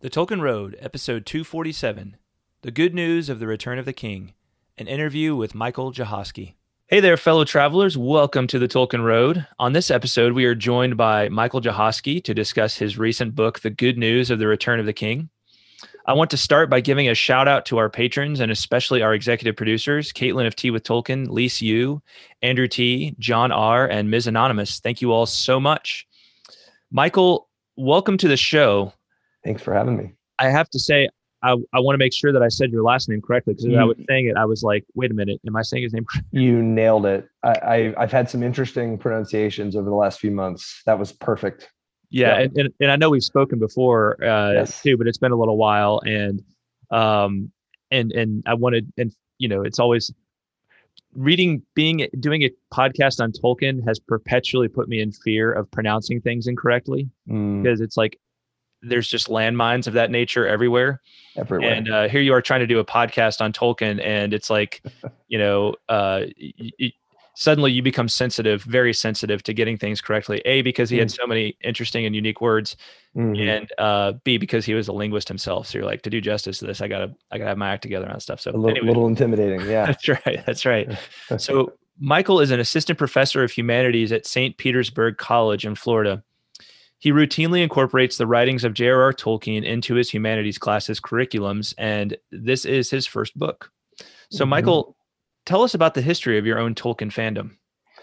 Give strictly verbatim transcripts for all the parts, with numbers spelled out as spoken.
The Tolkien Road, Episode two forty-seven, The Good News of the Return of the King, an interview with Michael Jahosky. Hey there, fellow travelers. Welcome to The Tolkien Road. On this episode, we are joined by Michael Jahosky to discuss his recent book, The Good News of the Return of the King. I want to start by giving a shout out to our patrons and especially our executive producers, Caitlin of Tea with Tolkien, Lise Yu, Andrew T, John R, and Miz Anonymous. Thank you all so much. Michael, welcome to the show. Thanks for having me. I have to say, I, I want to make sure that I said your last name correctly, because as I was saying it, I was like, wait a minute, am I saying his name correctly? You nailed it. I, I, I've had some interesting pronunciations over the last few months. That was perfect. Yeah, yeah. And, and, and I know we've spoken before uh, yes. too, but it's been a little while. And um, and and I wanted, and you know, it's always reading, being, doing a podcast on Tolkien has perpetually put me in fear of pronouncing things incorrectly, mm. because it's like, there's just landmines of that nature everywhere. Everywhere. And uh, here you are trying to do a podcast on Tolkien, and it's like, you know, uh, y- y- suddenly you become sensitive, very sensitive to getting things correctly. A, because he mm. had so many interesting and unique words, mm-hmm. and uh, B, because he was a linguist himself. So you're like, to do justice to this, I gotta, I gotta have my act together on stuff. So a little, anyway, little intimidating. Yeah, that's right. That's right. So Michael is an assistant professor of humanities at Saint Petersburg College in Florida. He routinely incorporates the writings of J R R Tolkien into his humanities classes curriculums, and this is his first book. So, mm-hmm. Michael, tell us about the history of your own Tolkien fandom.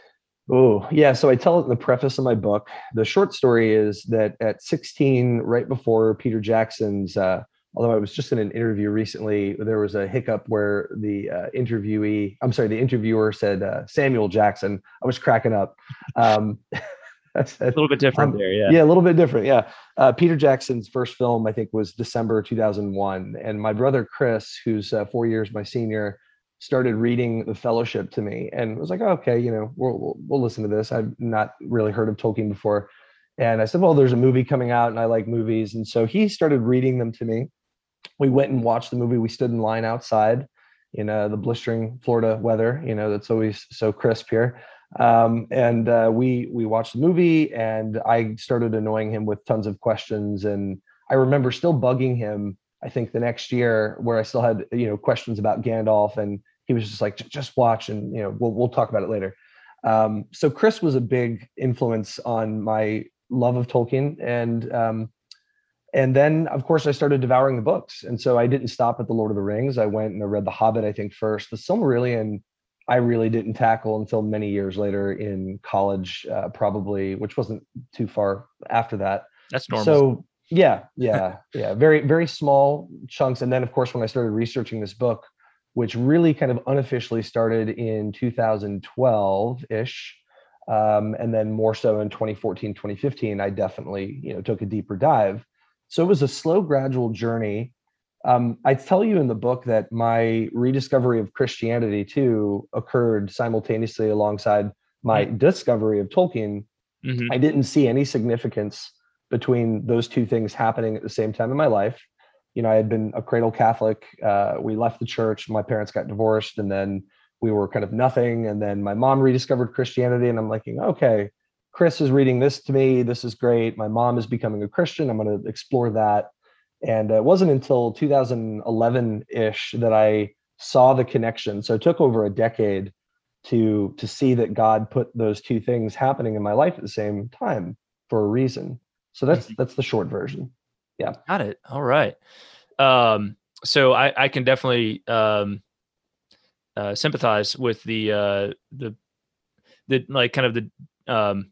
Oh, yeah. So I tell it in the preface of my book. The short story is that at sixteen, right before Peter Jackson's, uh, although I was just in an interview recently, there was a hiccup where the uh, interviewee, I'm sorry, the interviewer said uh, Samuel Jackson. I was cracking up. Um, That's, that's a little bit different um, there, yeah. Yeah, a little bit different, yeah. Uh, Peter Jackson's first film, I think, was December two thousand one. And my brother, Chris, who's uh, four years my senior, started reading The Fellowship to me and was like, oh, okay, you know, we'll, we'll, we'll listen to this. I've not really heard of Tolkien before. And I said, well, there's a movie coming out and I like movies. And so he started reading them to me. We went and watched the movie. We stood in line outside in uh, the blistering Florida weather, you know, that's always so crisp here. Um, and uh, we we watched the movie, and I started annoying him with tons of questions. And I remember still bugging him, I think the next year, where I still had, you know, questions about Gandalf, and he was just like, just watch, and you know, we'll we'll talk about it later. Um, so Chris was a big influence on my love of Tolkien, and um, and then of course I started devouring the books, and so I didn't stop at the Lord of the Rings. I went and I read The Hobbit, I think first. The Silmarillion I really didn't tackle until many years later in college, uh, probably, which wasn't too far after that. That's normal. So yeah, yeah, yeah, very, very small chunks. And then of course, when I started researching this book, which really kind of unofficially started in two thousand twelve ish, um, and then more so in twenty fourteen, twenty fifteen, I definitely, you know, took a deeper dive. So it was a slow, gradual journey. Um, I tell you in the book that my rediscovery of Christianity too occurred simultaneously alongside my mm-hmm. discovery of Tolkien. Mm-hmm. I didn't see any significance between those two things happening at the same time in my life. You know, I had been a cradle Catholic. Uh, we left the church. My parents got divorced, and then we were kind of nothing. And then my mom rediscovered Christianity, and I'm like, okay, Chris is reading this to me. This is great. My mom is becoming a Christian. I'm going to explore that. And it wasn't until two thousand eleven-ish that I saw the connection. So it took over a decade to to see that God put those two things happening in my life at the same time for a reason. So that's mm-hmm. that's the short version. Yeah. Got it. All right. Um, so I, I can definitely um, uh, sympathize with the uh, the the like kind of the um,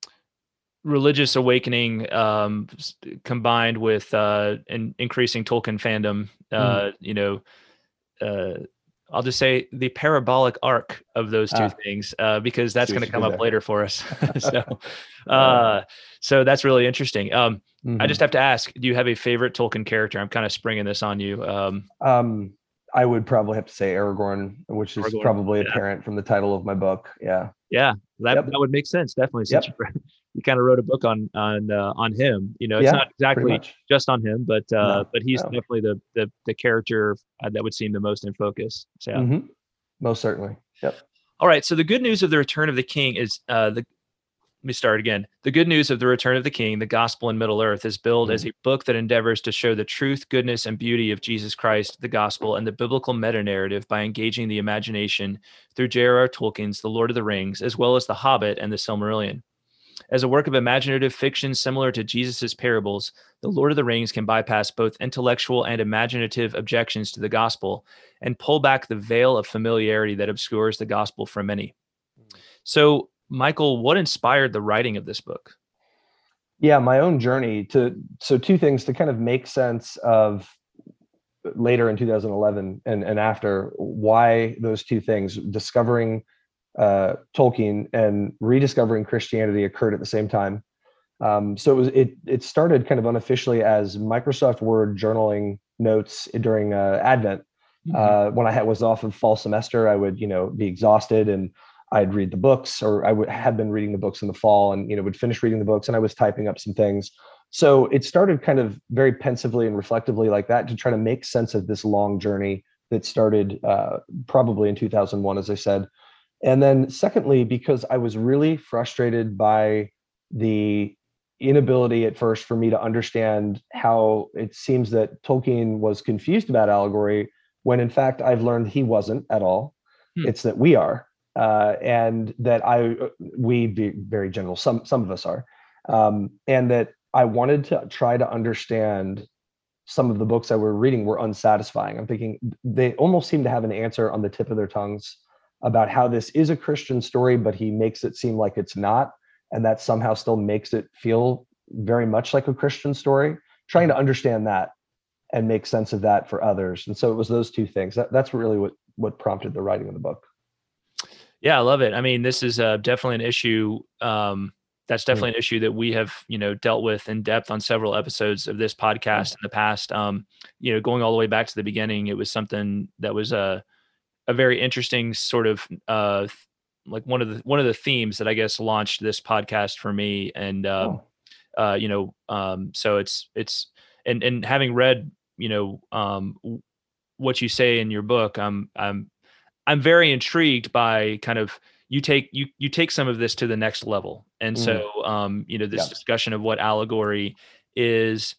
religious awakening um, combined with uh, an increasing Tolkien fandom. Uh, mm. You know, uh, I'll just say the parabolic arc of those two ah. things, uh, because that's going to come up there. later for us. so, uh, so that's really interesting. Um, mm-hmm. I just have to ask: do you have a favorite Tolkien character? I'm kind of springing this on you. Um, um, I would probably have to say Aragorn, which is Aragorn, probably yeah. apparent from the title of my book. Yeah. Yeah, that, yep. that would make sense. Definitely. Since yep. you, you kind of wrote a book on, on, uh, on him, you know, it's yeah, not exactly just on him, but, uh, no, but he's no. definitely the, the, the character that would seem the most in focus. So yeah. Mm-hmm. Most certainly. Yep. All right. So the good news of the Return of the King is, uh, the, let me start again. The good news of the return of the King, the gospel in Middle Earth, is billed mm. as a book that endeavors to show the truth, goodness, and beauty of Jesus Christ, the gospel, and the biblical meta-narrative by engaging the imagination through J R R. Tolkien's The Lord of the Rings, as well as The Hobbit and The Silmarillion. As a work of imaginative fiction similar to Jesus's parables, The Lord of the Rings can bypass both intellectual and imaginative objections to the gospel and pull back the veil of familiarity that obscures the gospel for many. So, Michael, what inspired the writing of this book? Yeah, my own journey to, so two things to kind of make sense of later in two thousand eleven and, and after, why those two things, discovering uh, Tolkien and rediscovering Christianity, occurred at the same time. Um, so it was, it, it started kind of unofficially as Microsoft Word journaling notes during uh, Advent. Mm-hmm. Uh, when I had, was off of fall semester, I would, you know, be exhausted and I'd read the books, or I would have been reading the books in the fall and, you know, would finish reading the books and I was typing up some things. So it started kind of very pensively and reflectively like that to try to make sense of this long journey that started uh, probably in two thousand one, as I said. And then secondly, because I was really frustrated by the inability at first for me to understand how it seems that Tolkien was confused about allegory, when in fact I've learned he wasn't at all. Hmm. It's that we are. Uh, and that I, we be very general, some, some of us are, um, and that I wanted to try to understand some of the books I were reading were unsatisfying. I'm thinking they almost seem to have an answer on the tip of their tongues about how this is a Christian story, but he makes it seem like it's not. And that somehow still makes it feel very much like a Christian story, trying to understand that and make sense of that for others. And so it was those two things. That, that's really what, what prompted the writing of the book. Yeah, I love it. I mean, this is uh, definitely an issue. Um, that's definitely an issue that we have, you know, dealt with in depth on several episodes of this podcast in the past. Um, you know, going all the way back to the beginning, it was something that was a a very interesting sort of uh, like one of the one of the themes that I guess launched this podcast for me. And um, oh. uh, you know, um, so it's it's and and having read, you know, um, what you say in your book, I'm I'm. I'm very intrigued by kind of you take you you take some of this to the next level. And so um, you know, this yeah. discussion of what allegory is,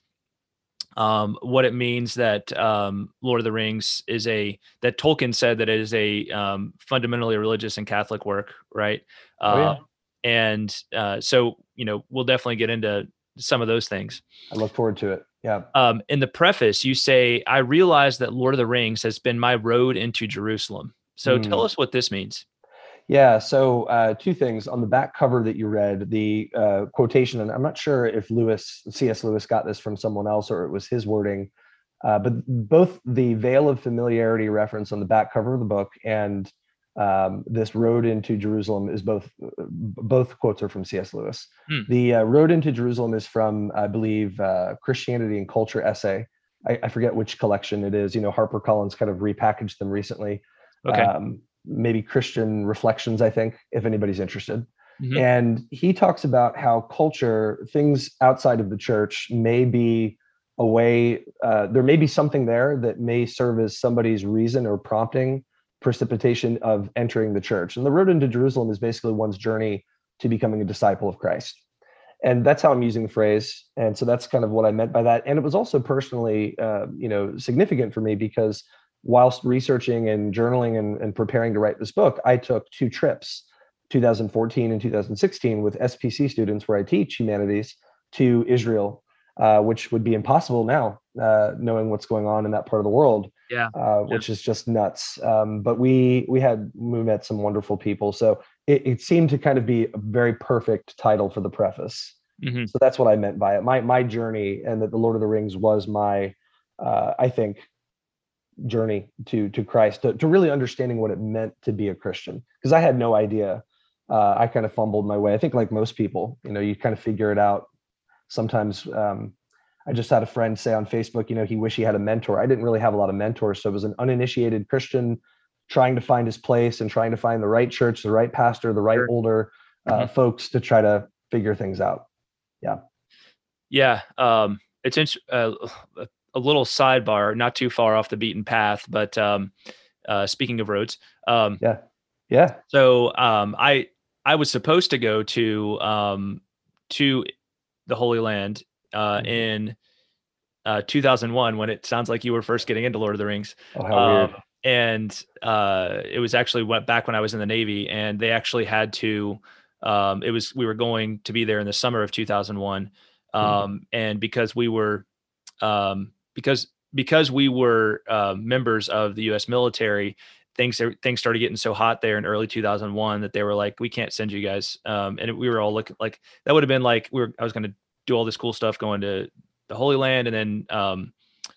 um, what it means that um, Lord of the Rings is a that Tolkien said that it is a um, fundamentally religious and Catholic work, right? Uh, oh, yeah. And uh, so you know, we'll definitely get into some of those things. I look forward to it. Yeah. Um, in the preface, you say, "I realize that Lord of the Rings has been my road into Jerusalem." So mm. tell us what this means. Yeah. So uh, two things on the back cover that you read, the uh, quotation, and I'm not sure if Lewis, C S Lewis got this from someone else or it was his wording, uh, but both the veil of familiarity reference on the back cover of the book and um, this road into Jerusalem is both, both quotes are from C S Lewis. Mm. The uh, road into Jerusalem is from, I believe, uh, Christianity and Culture essay. I, I forget which collection it is. You know, HarperCollins kind of repackaged them recently. Okay. Um, maybe Christian Reflections, I think, if anybody's interested. Mm-hmm. And he talks about how culture, things outside of the church may be a way, uh, there may be something there that may serve as somebody's reason or prompting precipitation of entering the church. And the road into Jerusalem is basically one's journey to becoming a disciple of Christ. And that's how I'm using the phrase. And so that's kind of what I meant by that. And it was also personally, uh, you know, significant for me because whilst researching and journaling and, and preparing to write this book, I took two trips, two thousand fourteen and two thousand sixteen, with S P C students where I teach humanities to Israel, uh, which would be impossible now, uh, knowing what's going on in that part of the world, yeah, uh, which yeah. is just nuts. Um, but we we had we met some wonderful people, so it, it seemed to kind of be a very perfect title for the preface. Mm-hmm. So that's what I meant by it. My my journey, and that the Lord of the Rings was my, uh, I think, journey to to Christ, to, to really understanding what it meant to be a Christian, because I had no idea. Uh, I kind of fumbled my way. I think like most people, you know, you kind of figure it out. Sometimes um, I just had a friend say on Facebook, you know, he wished he had a mentor. I didn't really have a lot of mentors. So it was an uninitiated Christian trying to find his place and trying to find the right church, the right pastor, the right sure. older uh, mm-hmm. folks to try to figure things out. Yeah. Yeah. Um, it's int- uh, a little sidebar, not too far off the beaten path, but um, uh, speaking of roads. Um, yeah. Yeah. So um, I, I was supposed to go to um, to the Holy Land uh, Mhm. in uh, two thousand one, when it sounds like you were first getting into Lord of the Rings. Oh, how Um, weird. and uh, it was actually went back when I was in the Navy, and they actually had to. Um, it was we were going to be there in the summer of two thousand one, Hmm. um, and because we were um, because because we were uh, members of the U S military, things things started getting so hot there in early two thousand one that they were like, we can't send you guys. Um, and we were all looking like that would have been like we were I was going to do all this cool stuff going to the Holy Land, and then um,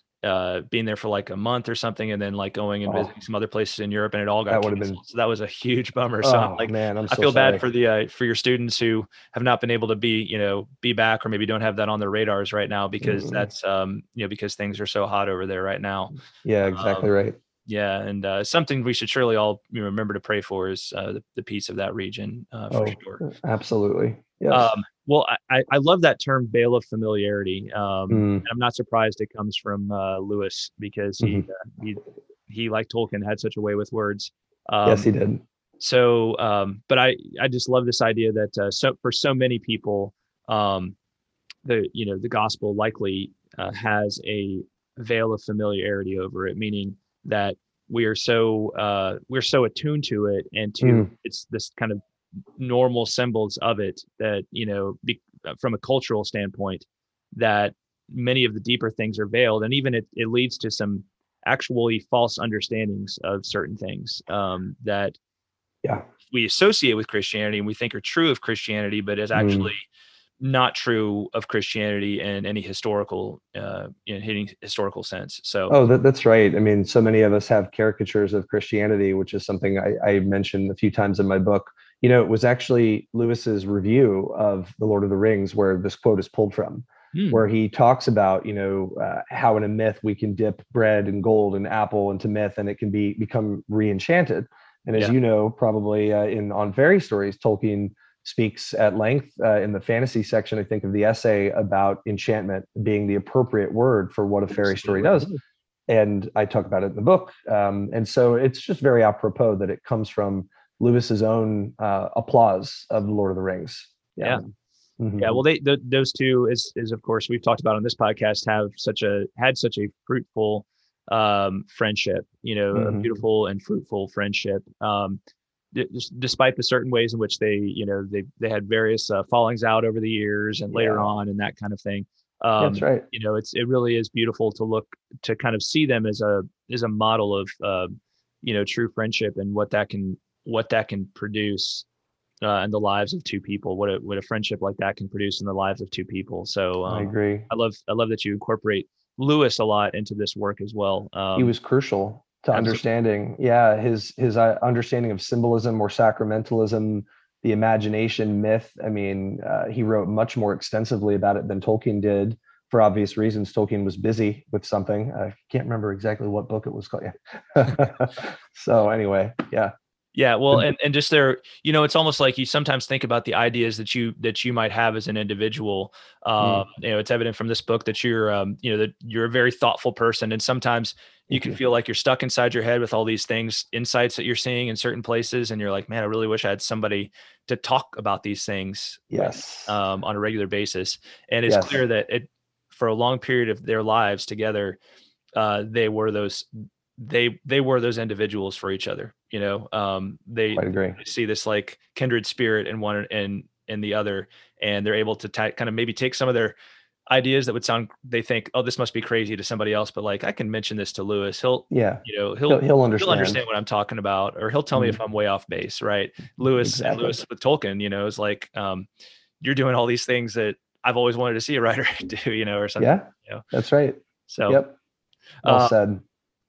uh, being there for like a month or something, and then like going and Oh, visiting some other places in Europe, and it all got that would have been. canceled. So that was a huge bummer. So I'm Oh like, man, I'm I so feel bad sorry. for the uh, for your students who have not been able to be, you know, be back, or maybe don't have that on their radars right now, because Mm. that's um, you know, because things are so hot over there right now. Yeah, exactly Um, right. yeah, and uh, something we should surely all, you know, remember to pray for is uh, the, the peace of that region, uh, for Oh, sure. absolutely. Yes. Um, well, I, I love that term, veil of familiarity. Um, Mm. and I'm not surprised it comes from uh, Lewis, because he, Hmm. uh, he, he, like Tolkien, had such a way with words. Yes, Um, he did. so, um, but I, I just love this idea that uh, so for so many people, um, the, you know, the gospel likely uh, has a veil of familiarity over it, meaning that we are so uh, we're so attuned to it, and to Mm. it's this kind of normal symbols of it, that, you know, be, uh, from a cultural standpoint, that many of the deeper things are veiled, and even it, it leads to some actually false understandings of certain things, um, that Yeah. we associate with Christianity and we think are true of Christianity, but is actually Mm. not true of Christianity in any historical, uh, in any historical sense. So, Oh, that, that's right. I mean, so many of us have caricatures of Christianity, which is something I, I mentioned a few times in my book. You know, it was actually Lewis's review of The Lord of the Rings where this quote is pulled from, hmm, where he talks about, you know, uh, how in a myth we can dip bread and gold and apple into myth and it can be become re-enchanted. And as yeah, you know, probably uh, in on fairy stories, Tolkien speaks at length uh, in the fantasy section, I think, of the essay about enchantment being the appropriate word for what a fairy story does. absolutely. And I talk about it in the book. Um, and so it's just very apropos that it comes from Lewis's own uh, applause of the Lord of the Rings. Yeah. Yeah. Yeah, Hmm. well, they th- those two is is of course we've talked about on this podcast, have such a had such a fruitful um, friendship. You know, a Hmm. beautiful and fruitful friendship. Um, d- despite the certain ways in which they, you know, they they had various uh, fallings out over the years and later Yeah, on and that kind of thing. that's Um, right. you know, it's it really is beautiful to look to kind of see them as a as a model of uh, you know, true friendship, and what that can what that can produce uh, in the lives of two people. What a what a friendship like that can produce in the lives of two people. So I um, agree. I love I love that you incorporate Lewis a lot into this work as well. He Um, was crucial to absolutely. understanding. Yeah, his his uh, understanding of symbolism or sacramentalism, the imagination myth. I mean, uh, he wrote much more extensively about it than Tolkien did. For obvious reasons, Tolkien was busy with something. I can't remember exactly what book it was called. Yeah. So anyway, yeah. Yeah, well, The- and and just there, you know, it's almost like you sometimes think about the ideas that you that you might have as an individual. Um, mm, you know, it's evident from this book that you're, um, you know, that you're a very thoughtful person, and sometimes you thank can you. feel like you're stuck inside your head with all these things, insights that you're seeing in certain places, and you're like, man, I really wish I had somebody to talk about these things with, Yes. um, on a regular basis. And it's Yes. clear that it, for a long period of their lives together, uh, they were those they they were those individuals for each other. You know, um, they, Quite agree. they see this like kindred spirit in one and in the other, and they're able to t- kind of maybe take some of their ideas that would sound, they think, oh, this must be crazy to somebody else, but like I can mention this to Lewis. He'll, Yeah. you know, He'll he'll he'll he'll understand. understand what I'm talking about, or he'll tell me if Mm, I'm way off base, right? Lewis and exactly. Lewis with Tolkien, you know, is like, um, you're doing all these things that I've always wanted to see a writer do, you know, or something, Yeah. you know. That's right. So, Yep. Well uh, said.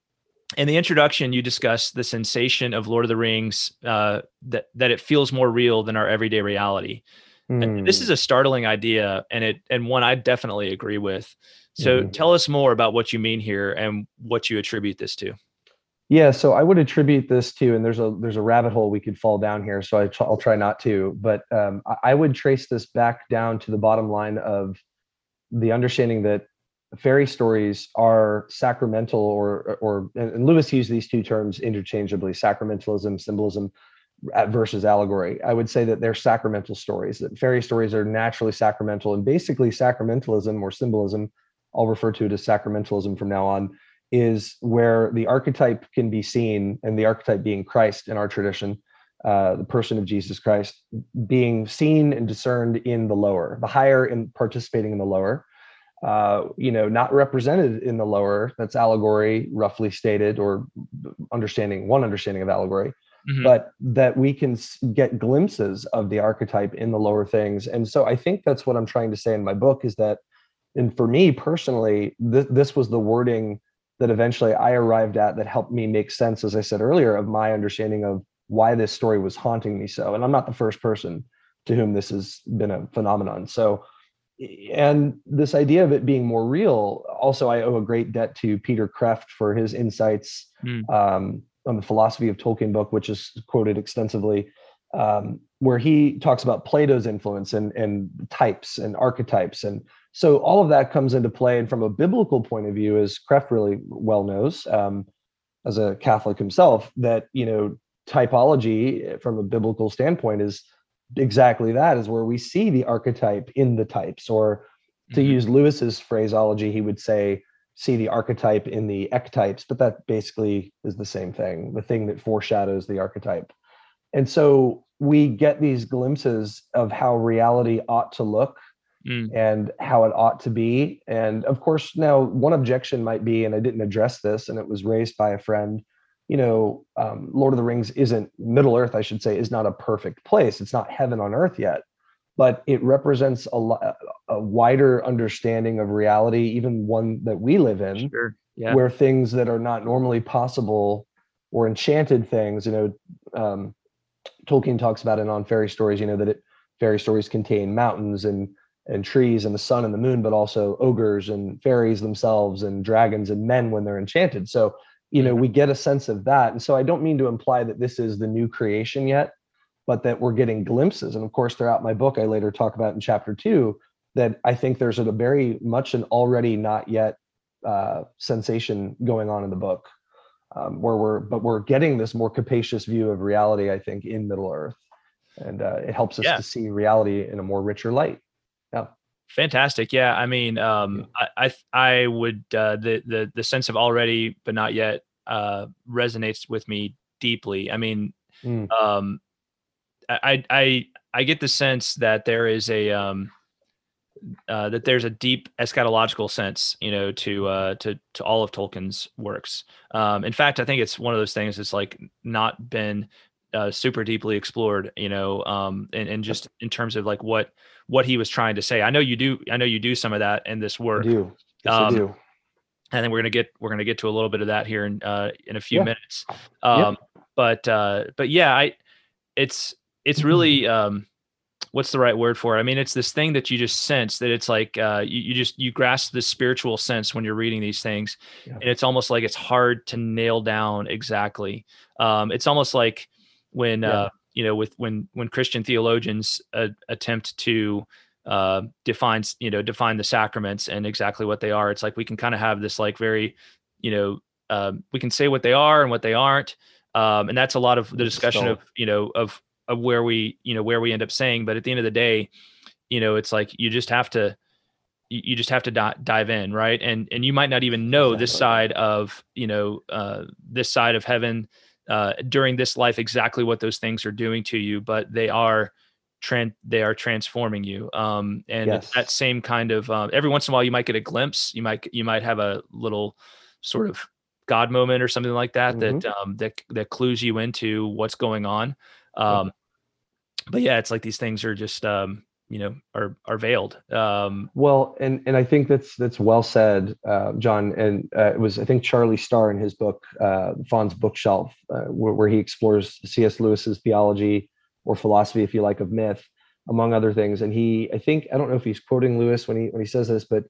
in the introduction, you discuss the sensation of Lord of the Rings, uh, that that it feels more real than our everyday reality. And this is Mm. a startling idea, and it and one I definitely agree with. So, Mhm. tell us more about what you mean here and what you attribute this to. Yeah, so I would attribute this to, and there's a there's a rabbit hole we could fall down here, so I tr- I'll try not to, but um, I, I would trace this back down to the bottom line of the understanding that fairy stories are sacramental, or or and Lewis used these two terms interchangeably, sacramentalism, symbolism. versus allegory. I would say that they're sacramental stories, that fairy stories are naturally sacramental, and basically sacramentalism or symbolism, I'll refer to it as sacramentalism from now on, is where the archetype can be seen, and the archetype being Christ in our tradition, uh, the person of Jesus Christ, being seen and discerned in the lower, the higher and participating in the lower, uh, you know, not represented in the lower. That's allegory, roughly stated, or understanding, one understanding of allegory. Mm-hmm. But that we can get glimpses of the archetype in the lower things. And so I think that's what I'm trying to say in my book, is that, and for me personally, th- this was the wording that eventually I arrived at that helped me make sense, as I said earlier, of my understanding of why this story was haunting me so. And I'm not the first person to whom this has been a phenomenon. So, and this idea of it being more real, also I owe a great debt to Peter Kreeft for his insights mm. um, on the Philosophy of Tolkien book, which is quoted extensively, um, where he talks about Plato's influence and, and types and archetypes. And so all of that comes into play. And from a biblical point of view, as Kreeft really well knows, um, as a Catholic himself, that, you know, typology from a biblical standpoint is exactly that, is where we see the archetype in the types, or to mm-hmm. use Lewis's phraseology, he would say, see the archetype in the ectypes, but that basically is the same thing, the thing that foreshadows the archetype. And so we get these glimpses of how reality ought to look mm. and how it ought to be. And of course, now one objection might be, and I didn't address this, and it was raised by a friend, you know, um, Lord of the Rings isn't, Middle Earth, I should say, is not a perfect place. It's not heaven on earth yet, but it represents a, lo- a wider understanding of reality, even one that we live in, sure. yeah. where things that are not normally possible, or enchanted things, you know, um, Tolkien talks about it on fairy stories, you know, that it, fairy stories contain mountains and and trees and the sun and the moon, but also ogres and fairies themselves and dragons and men when they're enchanted. So, you know, we get a sense of that. And so I don't mean to imply that this is the new creation yet, but that we're getting glimpses. And of course, throughout my book, I later talk about in chapter two, that I think there's a very much an already not yet uh, sensation going on in the book, um, where we're, but we're getting this more capacious view of reality, I think, in Middle Earth. And uh, it helps us yeah. to see reality in a more richer light. Yeah. Fantastic. Yeah. I mean, um, I, I, I would, uh, the, the, the sense of already, but not yet, uh, resonates with me deeply. I mean, mm. um, I, I, I get the sense that there is a, um, uh, that there's a deep eschatological sense, you know, to, uh, to, to all of Tolkien's works. Um, in fact, I think it's one of those things that's like not been, uh, super deeply explored, you know, um, and, and just in terms of like what, what he was trying to say. I know you do. I know you do some of that in this work. I do. Yes, um, I do. And then we're gonna get we're gonna get to a little bit of that here in uh, in a few yeah. minutes. Um, yep. But uh, but yeah, I it's it's really um, what's the right word for it? I mean, it's this thing that you just sense that it's like uh, you, you just you grasp the spiritual sense when you're reading these things, yeah. and it's almost like it's hard to nail down exactly. Um, it's almost like when. Yeah. Uh, you know, with when, when Christian theologians uh, attempt to uh, define, you know, define the sacraments and exactly what they are, it's like we can kind of have this like very, you know, um, we can say what they are and what they aren't. Um, and that's a lot of the discussion of, you know, of, of where we, you know, where we end up saying, but at the end of the day, you know, it's like, you just have to, you just have to di- dive in. Right. And, and you might not even know exactly. this side of, you know, uh, this side of heaven, Uh, during this life, exactly what those things are doing to you, but they are, tran- they are transforming you. Um, and yes. it's that same kind of, um, every once in a while you might get a glimpse, you might, you might have a little sort of God moment or something like that, mm-hmm. that, um, that, that clues you into what's going on. Um, yeah. But yeah, it's like, these things are just, um, you know, are, are veiled. Um, well, and, and I think that's, that's well said, uh, John. And uh, it was, I think Charlie Starr in his book, uh, Fawn's Bookshelf, uh, where, where he explores C S Lewis's theology or philosophy, if you like, of myth, among other things. And he, I think, I don't know if he's quoting Lewis when he, when he says this, but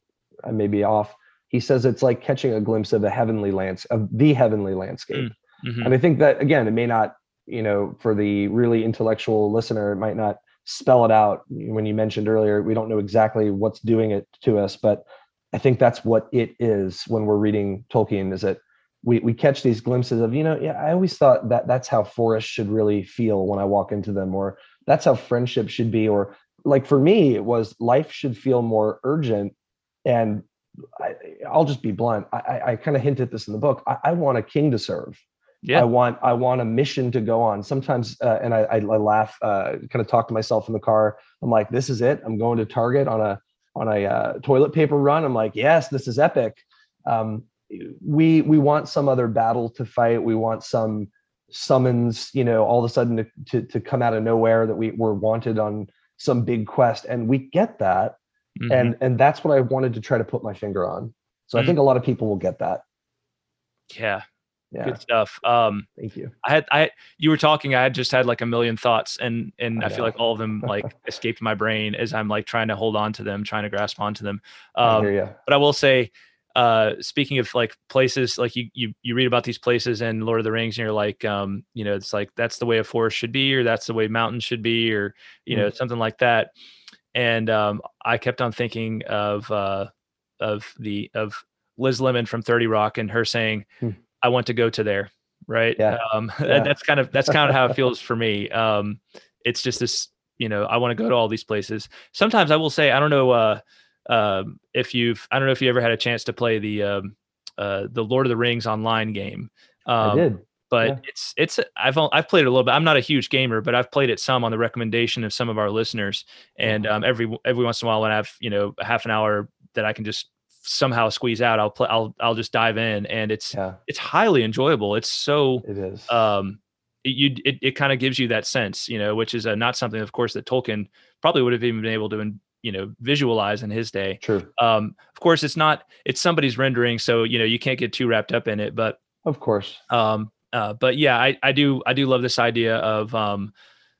I may be off. He says it's like catching a glimpse of a heavenly landscape, of the heavenly landscape. Mm-hmm. And I think that, again, it may not, you know, for the really intellectual listener, it might not spell it out. When you mentioned earlier, we don't know exactly what's doing it to us, but I think that's what it is when we're reading Tolkien, is that we we catch these glimpses of, you know, yeah, I always thought that that's how forests should really feel when I walk into them, or that's how friendship should be, or like for me, it was life should feel more urgent. And I, I'll just be blunt. I, I, I kind of hint at this in the book. I, I want a king to serve. I Yeah. want I want a mission to go on. Sometimes, uh, and I, I, I laugh, uh, kind of talk to myself in the car. I'm like, this is it. I'm going to Target on a on a uh, toilet paper run. I'm like, yes, this is epic. Um, we we want some other battle to fight. We want some summons, you know, all of a sudden to to, to come out of nowhere that we were wanted on some big quest, and we get that. Mm-hmm. And and that's what I wanted to try to put my finger on. So mm. I think a lot of people will get that. Yeah. Yeah. Good stuff. Um, Thank you. I had, I, you were talking, I had just had like a million thoughts, and, and I, I feel like all of them like escaped my brain as I'm like trying to hold on to them, trying to grasp onto them. Um, I hear you. But I will say, uh, speaking of like places, like you, you, you read about these places in Lord of the Rings and you're like, um, you know, it's like, that's the way a forest should be, or that's the way mountains should be, or, you mm. know, something like that. And, um, I kept on thinking of, uh, of the, of Liz Lemon from thirty Rock and her saying, mm. I want to go to there. Right. Yeah. Um, yeah. that's kind of, that's kind of how it feels for me. Um, it's just this, you know, I want to go to all these places. Sometimes I will say, I don't know, uh, um, if you've, I don't know if you ever had a chance to play the, um, uh, the Lord of the Rings online game. Um, I did. But yeah. it's, it's, I've, I've played it a little bit. I'm not a huge gamer, but I've played it some on the recommendation of some of our listeners. And, um, every, every once in a while when I have, you know, a half an hour that I can just somehow squeeze out, I'll play, I'll, I'll just dive in, and it's, yeah. it's highly enjoyable. It's so, it is, um, it, you, it, it kind of gives you that sense, you know, which is uh, not something, of course, that Tolkien probably would have even been able to, you know, visualize in his day. True. Um, of course, it's not, it's somebody's rendering, so, you know, you can't get too wrapped up in it, but of course. Um, uh, but yeah, I, I do, I do love this idea of, um,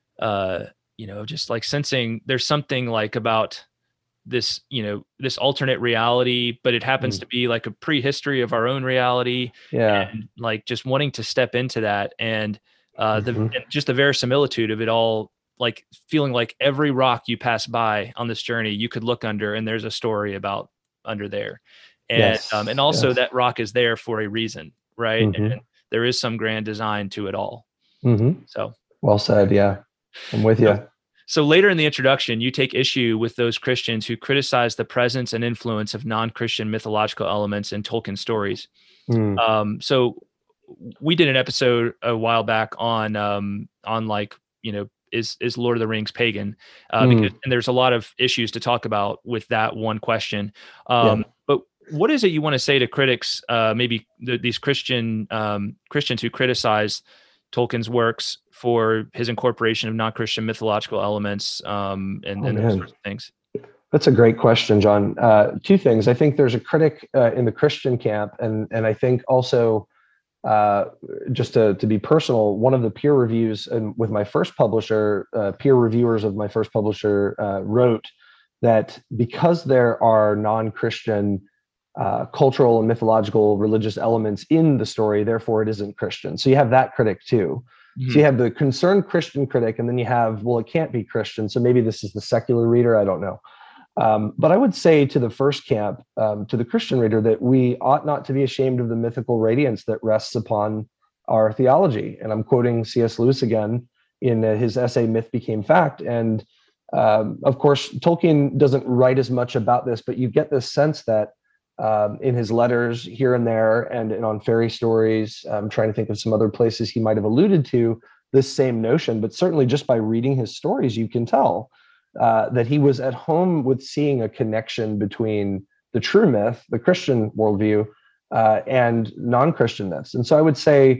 uh, you know, just like sensing there's something like about this, you know, this alternate reality, but it happens mm. to be like a prehistory of our own reality. Yeah. And like just wanting to step into that, and, uh, the, mm-hmm. and just the verisimilitude of it all, like feeling like every rock you pass by on this journey, you could look under and there's a story about under there. And, yes. um, and also yes. that rock is there for a reason. Right. Mm-hmm. And there is some grand design to it all. Mm-hmm. So well said. Yeah. I'm with you. So, so later in the introduction, you take issue with those Christians who criticize the presence and influence of non-Christian mythological elements in Tolkien stories. Mm. Um, so we did an episode a while back on, um, on like, you know, is, is Lord of the Rings pagan? Uh, mm. because, and there's a lot of issues to talk about with that one question. Um, yeah. But what is it you want to say to critics, uh, maybe th- these Christian um, Christians who criticize Tolkien's works for his incorporation of non-Christian mythological elements um, and, oh, and those sorts of things? That's a great question, John. Uh, two things. I think there's a critic uh, in the Christian camp, and and I think also, uh, just to, to be personal, one of the peer reviews and with my first publisher, uh, peer reviewers of my first publisher uh, wrote that because there are non-Christian Uh, cultural and mythological religious elements in the story, therefore it isn't Christian. So you have that critic too. Mm-hmm. So you have the concerned Christian critic, and then you have, well, it can't be Christian, so maybe this is the secular reader, I don't know. Um, but I would say to the first camp, um, to the Christian reader, that we ought not to be ashamed of the mythical radiance that rests upon our theology. And I'm quoting C S Lewis again in uh, his essay, Myth Became Fact. And um, of course, Tolkien doesn't write as much about this, but you get this sense that Um, in his letters here and there, and, and on fairy stories, I'm trying to think of some other places he might have alluded to this same notion, but certainly just by reading his stories, you can tell uh, that he was at home with seeing a connection between the true myth, the Christian worldview, uh, and non-Christian myths. And so I would say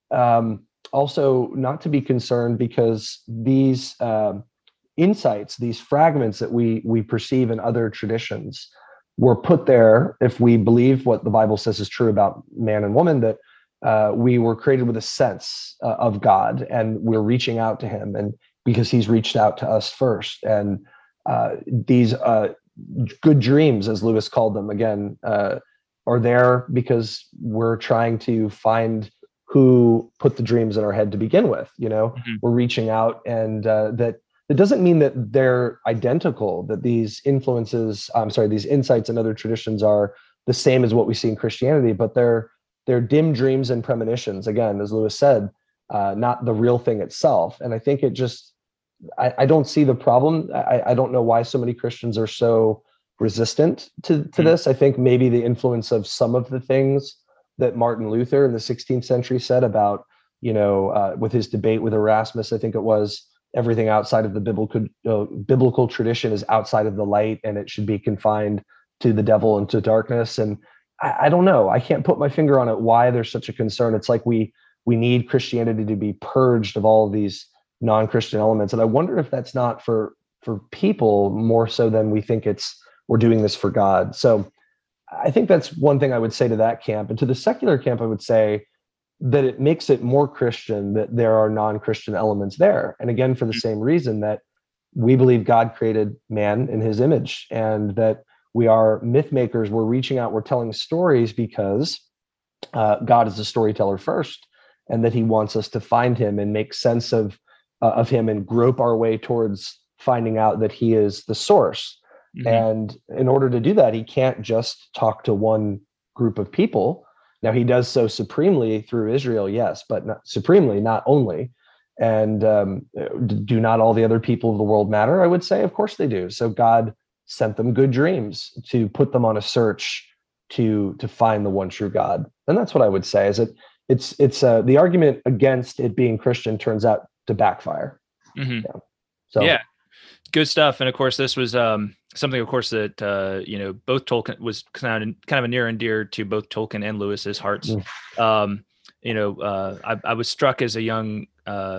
um, also not to be concerned, because these um, insights, these fragments that we we perceive in other traditions, were put there, if we believe what the Bible says is true about man and woman, that uh, we were created with a sense uh, of God, and we're reaching out to him, and because he's reached out to us first. And uh, these uh, good dreams, as Lewis called them, again, uh, are there because we're trying to find who put the dreams in our head to begin with. You know, mm-hmm. We're reaching out, and uh, that it doesn't mean that they're identical, that these influences, I'm sorry, these insights and other traditions are the same as what we see in Christianity, but they're they're dim dreams and premonitions. Again, as Lewis said, uh, not the real thing itself. And I think it just, I, I don't see the problem. I, I don't know why so many Christians are so resistant to, to Mm. this. I think maybe the influence of some of the things that Martin Luther in the sixteenth century said about, you know, uh, with his debate with Erasmus, I think it was, everything outside of the biblical uh, biblical tradition is outside of the light, and it should be confined to the devil and to darkness. And I, I don't know. I can't put my finger on it why there's such a concern. It's like we we need Christianity to be purged of all of these non-Christian elements. And I wonder if that's not for for people more so than we think it's we're doing this for God. So I think that's one thing I would say to that camp. And to the secular camp, I would say that it makes it more Christian that there are non-Christian elements there. And again, for the same reason that we believe God created man in his image, and that we are myth makers. We're reaching out, we're telling stories because uh, God is a storyteller first, and that he wants us to find him and make sense of, uh, of him and grope our way towards finding out that he is the source. Mm-hmm. And in order to do that, he can't just talk to one group of people. Now, he does so supremely through Israel, yes, but not supremely, not only. And um, do not all the other people of the world matter? I would say, of course they do. So God sent them good dreams to put them on a search to to find the one true God. And that's what I would say. Is it it's it's uh, the argument against it being Christian turns out to backfire. Mm-hmm. Yeah. So yeah, good stuff. And of course, this was um, something, of course, that uh, you know both Tolkien was kind of kind of a near and dear to both Tolkien and Lewis's hearts. Mm. Um, you know, uh, I, I was struck as a young, uh,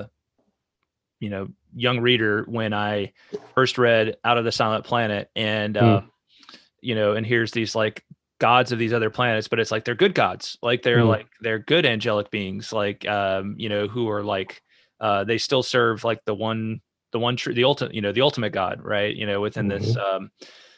you know, young reader when I first read Out of the Silent Planet, and uh, mm. you know, and here's these like gods of these other planets, but it's like they're good gods, like they're mm. like they're good angelic beings, like um, you know, who are like uh, they still serve like the one. the one true, the ultimate, you know, the ultimate God, right. You know, within mm-hmm. this, um,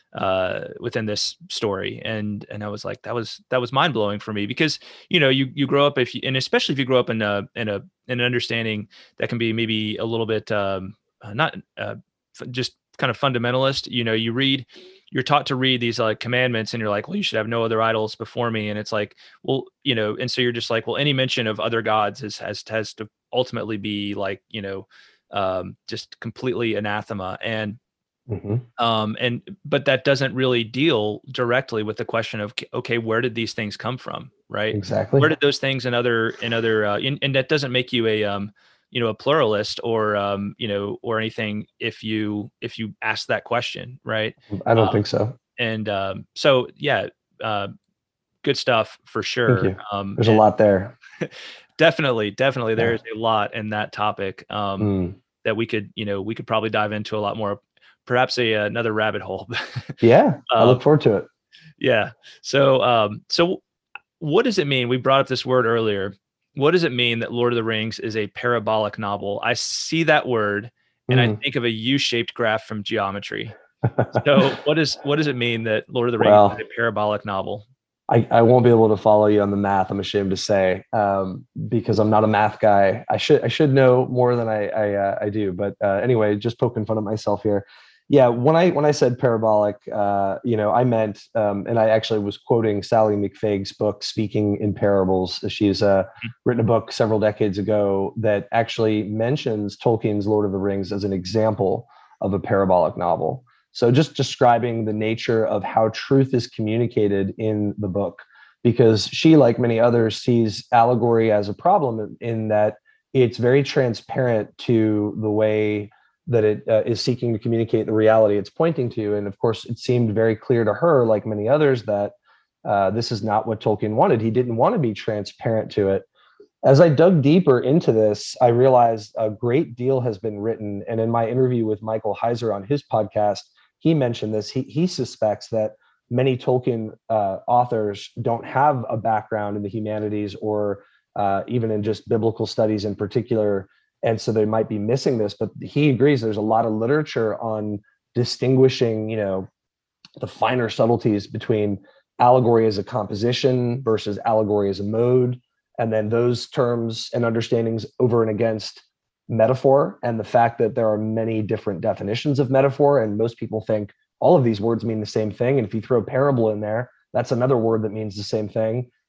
uh, within this story. And, and I was like, that was, that was mind blowing for me because, you know, you, you grow up if you, and especially if you grow up in a, in a, in an understanding that can be maybe a little bit, um, not, uh, just kind of fundamentalist, you know, you read, you're taught to read these like commandments and you're like, well, you should have no other idols before me. And it's like, well, you know, and so you're just like, well, any mention of other gods is, has, has to ultimately be like, you know, um, just completely anathema. And, mm-hmm. um, and, but that doesn't really deal directly with the question of, okay, where did these things come from? Right. Exactly. Where did those things and other, and other, uh, in, and that doesn't make you a, um, you know, a pluralist or, um, you know, or anything. If you, if you ask that question, right. I don't um, think so. And, um, so yeah, uh, good stuff for sure. Thank you. Um, There's a lot there. Definitely, definitely. There is yeah. a lot in that topic um, mm. that we could, you know, we could probably dive into a lot more, perhaps a another rabbit hole. yeah, I um, look forward to it. Yeah. So, um, so what does it mean? We brought up this word earlier. What does it mean that Lord of the Rings is a parabolic novel? I see that word and mm. I think of a U-shaped graph from geometry. So, what is what does it mean that Lord of the Rings well, is a parabolic novel? I, I won't be able to follow you on the math, I'm ashamed to say, um, because I'm not a math guy. I should I should know more than I I, uh, I do. But uh, anyway, just poking fun at myself here. Yeah, when I when I said parabolic, uh, you know, I meant, um, and I actually was quoting Sally McFague's book, Speaking in Parables. She's uh, written a book several decades ago that actually mentions Tolkien's Lord of the Rings as an example of a parabolic novel. So just describing the nature of how truth is communicated in the book, because she, like many others, sees allegory as a problem in that it's very transparent to the way that it uh, is seeking to communicate the reality it's pointing to. And of course, it seemed very clear to her, like many others, that uh, this is not what Tolkien wanted. He didn't want to be transparent to it. As I dug deeper into this, I realized a great deal has been written. And in my interview with Michael Heiser on his podcast, he mentioned this. He, he suspects that many Tolkien uh, authors don't have a background in the humanities or uh, even in just biblical studies in particular. And so they might be missing this, but he agrees there's a lot of literature on distinguishing, you know, the finer subtleties between allegory as a composition versus allegory as a mode. And then those terms and understandings over and against metaphor, and the fact that there are many different definitions of metaphor. And most people think all of these words mean the same thing. And if you throw parable in there, that's another word that means the same thing.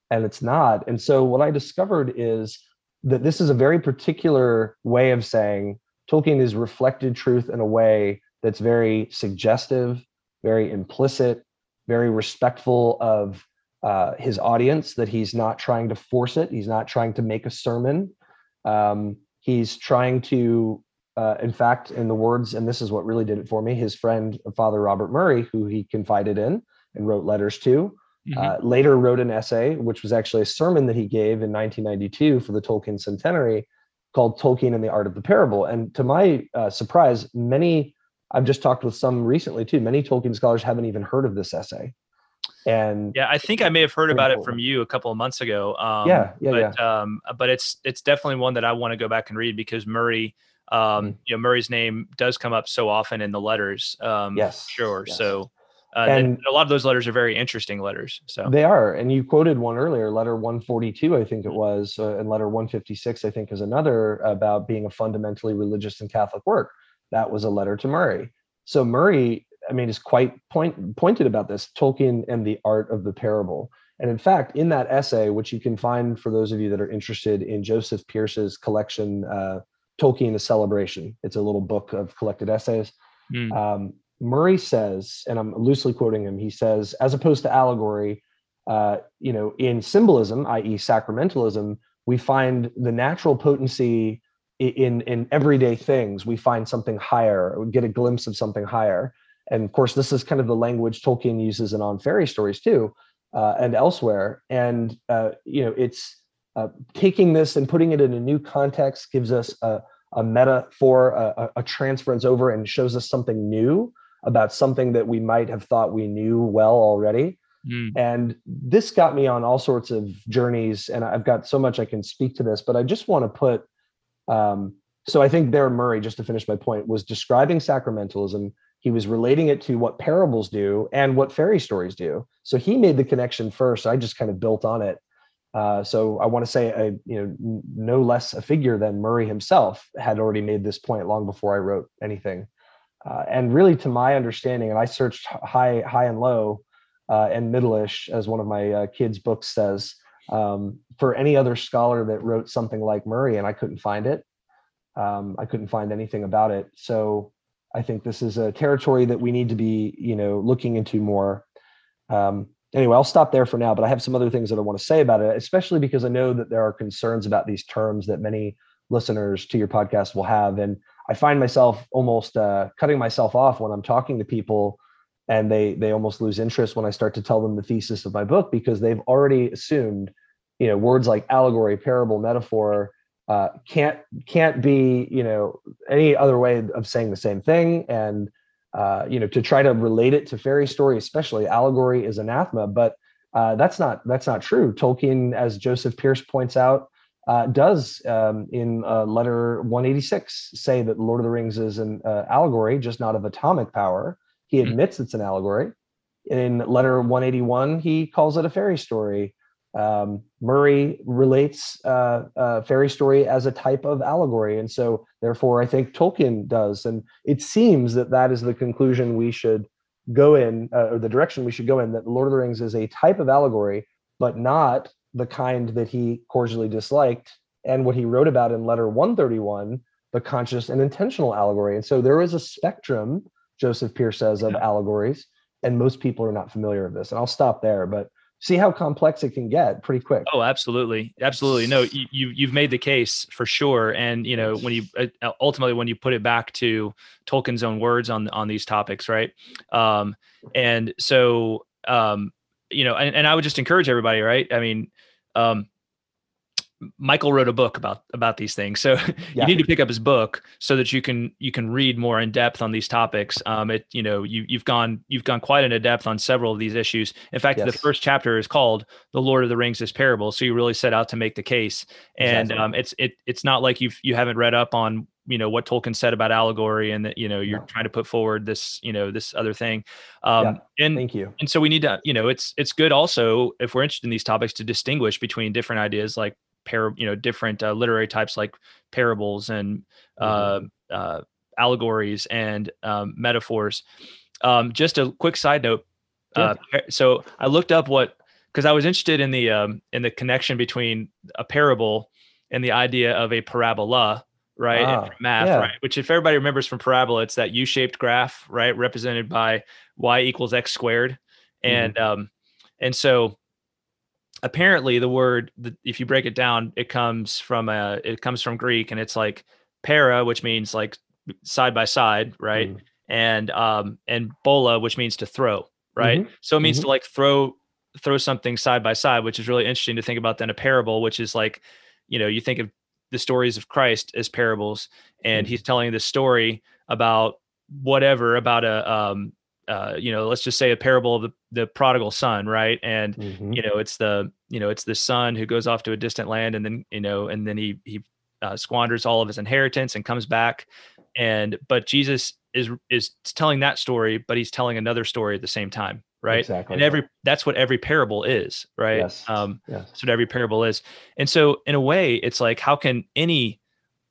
and it's not. And so what I discovered is that this is a very particular way of saying Tolkien is reflected truth in a way that's very suggestive, very implicit, very respectful of uh, his audience, that he's not trying to force it. He's not trying to make a sermon. Um, he's trying to, uh, in fact, in the words, and this is what really did it for me, his friend, Father Robert Murray, who he confided in and wrote letters to, mm-hmm. uh, later wrote an essay, which was actually a sermon that he gave in nineteen ninety-two for the Tolkien centenary, called Tolkien and the Art of the Parable. And to my uh, surprise, many, I've just talked with some recently too, many Tolkien scholars haven't even heard of this essay. And yeah, I think I may have heard about it from you a couple of months ago. Um, yeah, yeah, but, yeah. Um, but it's it's definitely one that I want to go back and read, because Murray, um, mm-hmm. you know, Murray's name does come up so often in the letters. Um, yes, sure. Yes. So, uh, and, and a lot of those letters are very interesting letters. So they are. And you quoted one earlier, letter one forty-two, I think it was, uh, and letter one fifty-six, I think, is another about being a fundamentally religious and Catholic work. That was a letter to Murray. So Murray, I mean, is quite point, pointed about this, Tolkien and the Art of the Parable. And in fact, in that essay, which you can find for those of you that are interested in Joseph Pearce's collection, uh, Tolkien, A Celebration. It's a little book of collected essays. Mm. Um, Murray says, and I'm loosely quoting him, he says, as opposed to allegory, uh, you know, in symbolism, that is sacramentalism, we find the natural potency in, in everyday things. We find something higher, we get a glimpse of something higher. And of course, this is kind of the language Tolkien uses in On Fairy Stories too, uh, and elsewhere. And, uh, you know, it's uh, taking this and putting it in a new context gives us a, a metaphor, a, a transference over, and shows us something new about something that we might have thought we knew well already. Mm. And this got me on all sorts of journeys, and I've got so much I can speak to this, but I just want to put, um, so I think there Murray, just to finish my point, was describing sacramentalism. He was relating it to what parables do and what fairy stories do. So he made the connection first. I just kind of built on it. Uh, so I want to say, a, you know, no less a figure than Murray himself had already made this point long before I wrote anything. Uh, and really, to my understanding, and I searched high, high and low, uh, and middle-ish, as one of my uh, kids' books says, um, for any other scholar that wrote something like Murray, and I couldn't find it. Um, I couldn't find anything about it. So I think this is a territory that we need to be, you know, looking into more. Um, anyway, I'll stop there for now, but I have some other things that I want to say about it, especially because I know that there are concerns about these terms that many listeners to your podcast will have. And I find myself almost uh, cutting myself off when I'm talking to people, and they they almost lose interest when I start to tell them the thesis of my book, because they've already assumed, you know, words like allegory, parable, metaphor uh, can't can't be, you know, any other way of saying the same thing. And uh, you know, to try to relate it to fairy story, especially allegory, is anathema. But uh, that's not that's not true. Tolkien, as Joseph Pearce points out, Uh, does um, in uh, letter one eighty-six say that Lord of the Rings is an uh, allegory, just not of atomic power. He admits mm-hmm. it's an allegory. In letter one eighty-one, he calls it a fairy story. Um, Murray relates uh, uh, fairy story as a type of allegory. And so therefore, I think Tolkien does. And it seems that that is the conclusion we should go in, uh, or the direction we should go in, that Lord of the Rings is a type of allegory, but not the kind that he cordially disliked, and what he wrote about in letter one thirty-one, the conscious and intentional allegory. And so there is a spectrum, Joseph Pearce says, of yeah. allegories, and most people are not familiar with this. And I'll stop there, but see how complex it can get pretty quick. Oh, absolutely. Absolutely. No, you, you, you've made the case for sure. And, you know, when you, uh, ultimately, when you put it back to Tolkien's own words on, on these topics, right. Um, and so, um, you know, and, and I would just encourage everybody, right. I mean, um, Michael wrote a book about, about these things. So yeah. you need to pick up his book so that you can, you can read more in depth on these topics. Um, it, you know, you, you've gone, you've gone quite into depth on several of these issues. In fact, yes. the first chapter is called The Lord of the Rings is Parable. So you really set out to make the case. And, exactly. um, it's, it, it's not like you've, you haven't read up on, you know, what Tolkien said about allegory, and that, you know, you're no. trying to put forward this, you know, this other thing. Um, yeah. and thank you. And so we need to, you know, it's, it's good also, if we're interested in these topics, to distinguish between different ideas, like par, you know, different uh, literary types like parables and uh, mm-hmm. uh, allegories and um, metaphors. Um, just a quick side note. Yeah. Uh, so I looked up what because I was interested in the um, in the connection between a parable and the idea of a parabola, right? And Ah, from math, right? yeah. Which, if everybody remembers from parabola, it's that U-shaped graph, right, represented by y equals x squared, Hmm. and um, and so apparently the word, the, if you break it down, it comes from a it comes from Greek, and it's like para, which means like side by side, right? Hmm. And um and bola, which means to throw, right? Hmm. So it means Hmm. to like throw throw something side by side, which is really interesting to think about. Then a parable, which is like, you know, you think of the stories of Christ as parables, and Hmm. he's telling this story about whatever, about a um uh you know, let's just say a parable of the, the prodigal son, right? And Hmm. you know, it's the you know, it's the son who goes off to a distant land, and then you know, and then he he uh, squanders all of his inheritance and comes back. And but Jesus is is telling that story, but he's telling another story at the same time, right? And Exactly. every that's what every parable is, right? Yes. Um, Yes. that's what every parable is. And so, in a way, it's like, how can any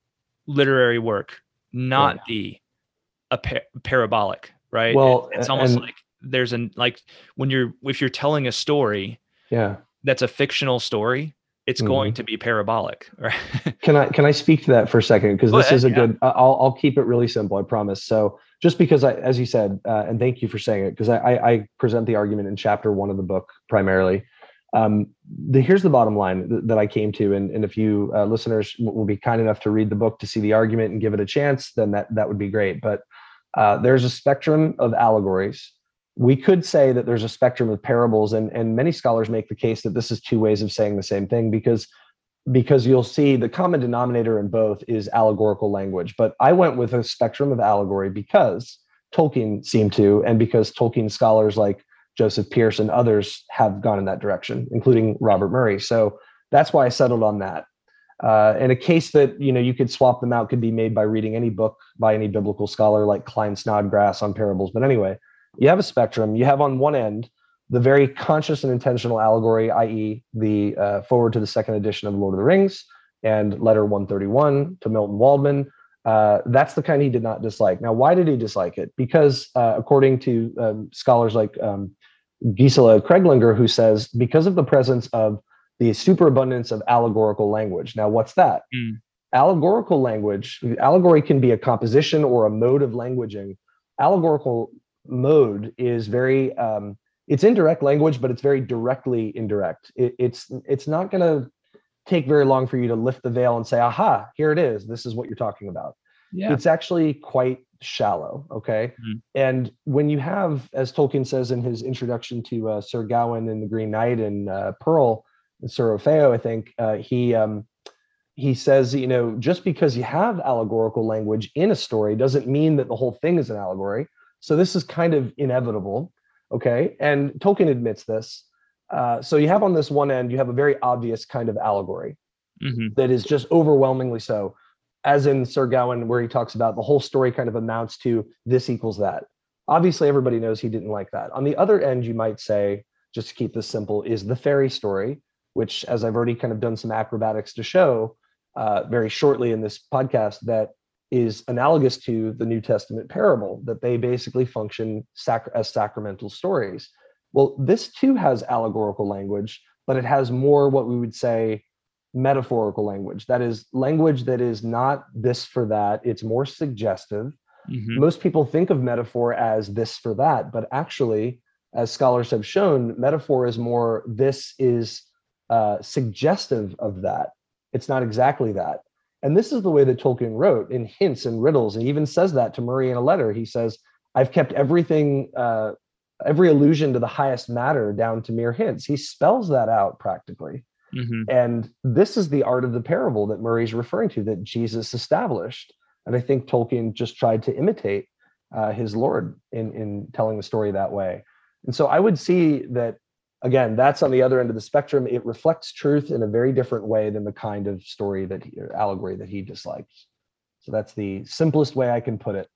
literary work not Right. be a pa- parabolic, right? It, Well, it's a- almost and like there's an like when you're if you're telling a story yeah. that's a fictional story, it's going Hmm. to be parabolic, right? Can I can I speak to that for a second? Because Go this ahead. is a Yeah. good. I- I'll I'll keep it really simple. I promise. So just because I, as you said, uh, and thank you for saying it, because I, I I present the argument in chapter one of the book primarily. Um, the here's the bottom line th- that I came to, and and if you uh, listeners w- will be kind enough to read the book to see the argument and give it a chance, then that that would be great. But uh, there's a spectrum of allegories. We could say that there's a spectrum of parables, and and many scholars make the case that this is two ways of saying the same thing because because you'll see the common denominator in both is allegorical language. But I went with a spectrum of allegory because Tolkien seemed to, and because Tolkien scholars like Joseph Pearce and others have gone in that direction, including Robert Murray. So that's why I settled on that. Uh, and a case that you know you could swap them out could be made by reading any book by any biblical scholar like Klein Snodgrass on parables. But anyway, you have a spectrum. You have on one end the very conscious and intentional allegory, that is, the uh, forward to the second edition of Lord of the Rings and letter one thirty-one to Milton Waldman. Uh, that's the kind he did not dislike. Now, why did he dislike it? Because uh, according to um, scholars like um, Gisela Kreglinger, who says because of the presence of the superabundance of allegorical language. Now, what's that? Mm. Allegorical language, allegory can be a composition or a mode of languaging. Allegorical mode is very, um, it's indirect language, but it's very directly indirect. It, it's it's not going to take very long for you to lift the veil and say, aha, here it is. This is what you're talking about. Yeah. It's actually quite shallow. Okay. Mm. And when you have, as Tolkien says in his introduction to uh, Sir Gawain and the Green Knight and uh, Pearl, and Sir Orfeo, I think uh, he um, he says, you know, just because you have allegorical language in a story doesn't mean that the whole thing is an allegory. So this is kind of inevitable. Okay. And Tolkien admits this. Uh, so you have on this one end, you have a very obvious kind of allegory Mm-hmm. that is just overwhelmingly so, as in Sir Gawain, where he talks about the whole story kind of amounts to this equals that. Obviously, everybody knows he didn't like that. On the other end, you might say, just to keep this simple, is the fairy story, which, as I've already kind of done some acrobatics to show uh, very shortly in this podcast, that is analogous to the New Testament parable, that they basically function sac- as sacramental stories. Well, this too has allegorical language, but it has more what we would say metaphorical language. That is language that is not this for that. It's more suggestive. Mm-hmm. Most people think of metaphor as this for that, but actually, as scholars have shown, metaphor is more this is uh, suggestive of that. It's not exactly that. And this is the way that Tolkien wrote in hints and riddles. And he even says that to Murray in a letter. He says, I've kept everything, uh, every allusion to the highest matter down to mere hints. He spells that out practically. Mm-hmm. And this is the art of the parable that Murray's referring to, that Jesus established. And I think Tolkien just tried to imitate uh, his Lord in, in telling the story that way. And so I would see that, again, that's on the other end of the spectrum. It reflects truth in a very different way than the kind of story that he, allegory that he dislikes. So that's the simplest way I can put it.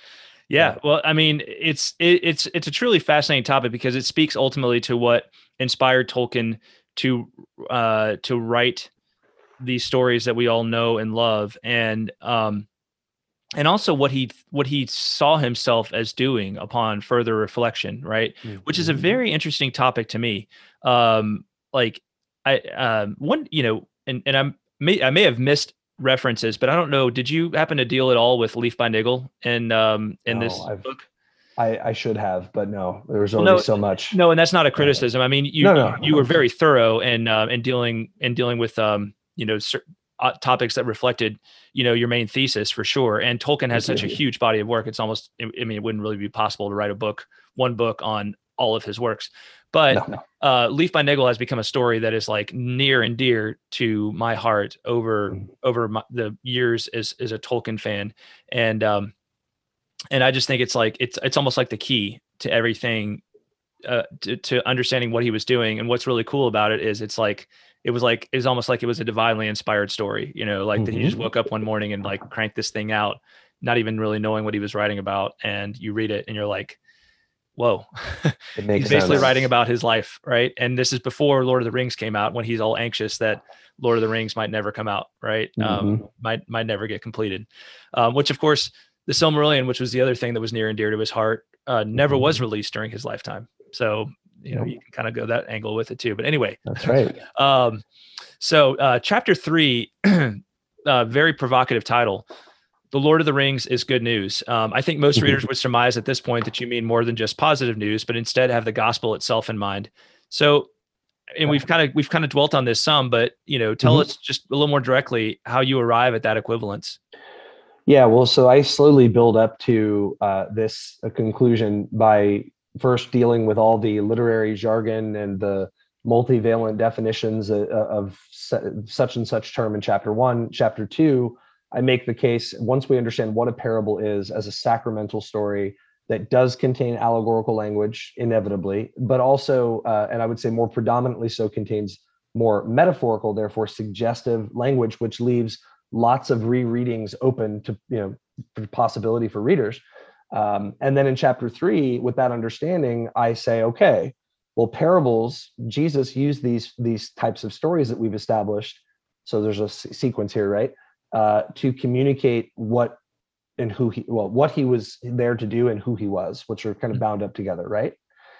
Yeah, well, I mean, it's it, it's it's a truly fascinating topic because it speaks ultimately to what inspired Tolkien to uh, to write these stories that we all know and love. And um, and also what he what he saw himself as doing upon further reflection, right? Mhm. Which is a very interesting topic to me. Um, like I um, one, you know, and and I'm may I may have missed references, but I don't know. Did you happen to deal at all with Leaf by Niggle in um in No, this I've book? I, I should have, but no, there was Well, already no, so much. no, and that's not a Yeah. criticism. I mean, you No, you, you were no. very thorough in uh, in dealing in dealing with um you know cer- uh, topics that reflected you know your main thesis for sure. And Tolkien has Thank such a you. huge body of work. It's almost I I mean it wouldn't really be possible to write a book one book on all of his works. But No. uh, Leaf by Niggle has become a story that is like near and dear to my heart over Mhm. over my, the years as as a Tolkien fan, and um and I just think it's like it's it's almost like the key to everything, uh, to, to understanding what he was doing. And what's really cool about it is it's like it was like it was almost like it was a divinely inspired story, you know, like that he just Mhm. woke up one morning and like cranked this thing out, not even really knowing what he was writing about. And you read it and you're like, whoa, It he's makes basically sense. writing about his life, right? And this is before Lord of the Rings came out, when he's all anxious that Lord of the Rings might never come out, right? Um, Mhm. might might never get completed. Um, which of course, the Silmarillion, which was the other thing that was near and dear to his heart, uh, never was Mhm. released during his lifetime. So you know Nope. you can kind of go that angle with it too. But anyway, That's right. um, so uh, chapter three, uh, very provocative title. The Lord of the Rings is good news. Um, I think most readers would surmise at this point that you mean more than just positive news, but instead have the gospel itself in mind. So, and we've kind of we've kind of dwelt on this some, but you know, tell Mhm. us just a little more directly how you arrive at that equivalence. Yeah, well, so I slowly build up to uh, this a conclusion by first dealing with all the literary jargon and the multivalent definitions of, of such and such term in chapter one. Chapter two, I make the case, once we understand what a parable is as a sacramental story that does contain allegorical language, inevitably, but also, uh, and I would say more predominantly so, contains more metaphorical, therefore suggestive language, which leaves lots of rereadings open to, you know, for possibility for readers. Um, and then in chapter three, with that understanding, I say, okay, well, parables, Jesus used these these types of stories that we've established. So there's a s- sequence here, right? Uh, to communicate what and who he, well, what he was there to do and who he was, which are kind of bound up together, right?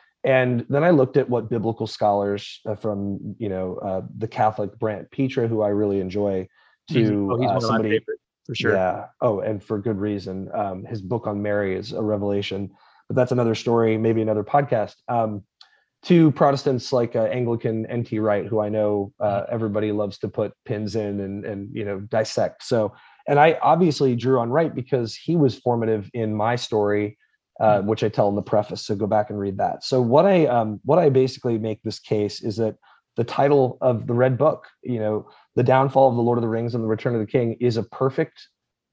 And then I looked at what biblical scholars uh, from, you know, uh, the Catholic Brant Petra, who I really enjoy, Mhm. Oh, to he's uh, one of my somebody, favorite for sure. yeah. Oh, and for good reason. Um, his book on Mary is a revelation, but that's another story, maybe another podcast. Um, to Protestants like uh, Anglican N T Wright, who I know uh, Mhm. everybody loves to put pins in and and you know dissect. So, and I obviously drew on Wright because he was formative in my story, uh, Mhm. which I tell in the preface. So go back and read that. So what I um, what I basically make this case is that the title of the Red Book, you know, the downfall of the Lord of the Rings and the Return of the King, is a perfect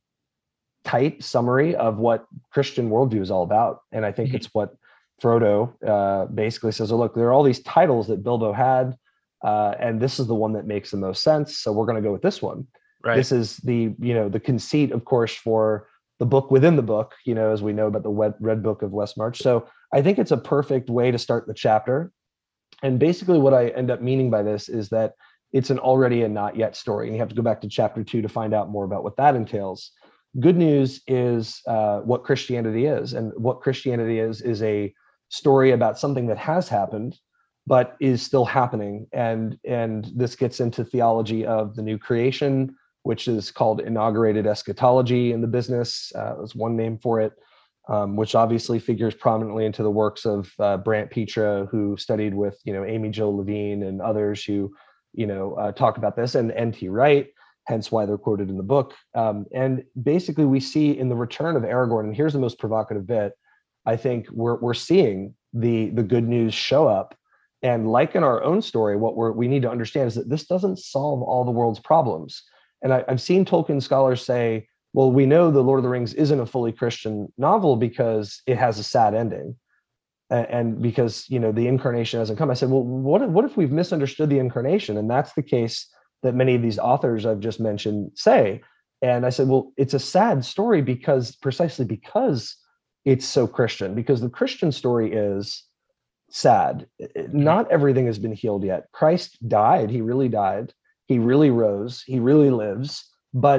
tight summary of what Christian worldview is all about. And I think Mhm. it's what Frodo uh, basically says, oh, look, there are all these titles that Bilbo had, uh, and this is the one that makes the most sense. So we're going to go with this one. Right. This is the, you know, the conceit, of course, for the book within the book, you know, as we know about the Red Book of Westmarch. So I think it's a perfect way to start the chapter. And basically what I end up meaning by this is that it's an already and not yet story. And you have to go back to chapter two to find out more about what that entails. Good news is uh, what Christianity is. And what Christianity is, is a story about something that has happened, but is still happening. And, and this gets into theology of the new creation, which is called inaugurated eschatology in the business. Uh, that's one name for it. Um, which obviously figures prominently into the works of uh, Brant Petra, who studied with, you know, Amy Jo Levine and others who, you know, uh, talk about this, and N T Wright, hence why they're quoted in the book. Um, and basically, we see in the return of Aragorn, and here's the most provocative bit, I think we're we're seeing the the good news show up. And like in our own story, what we're, we need to understand is that this doesn't solve all the world's problems. And I, I've seen Tolkien scholars say, well, we know the Lord of the Rings isn't a fully Christian novel because it has a sad ending, and, and because, you know, the incarnation hasn't come. I said, well, what if, what if we've misunderstood the incarnation? And that's the case that many of these authors I've just mentioned say. And I said, well, it's a sad story because precisely because it's so Christian, because the Christian story is sad. Mhm. Not everything has been healed yet. Christ died. He really died. He really rose. He really lives. But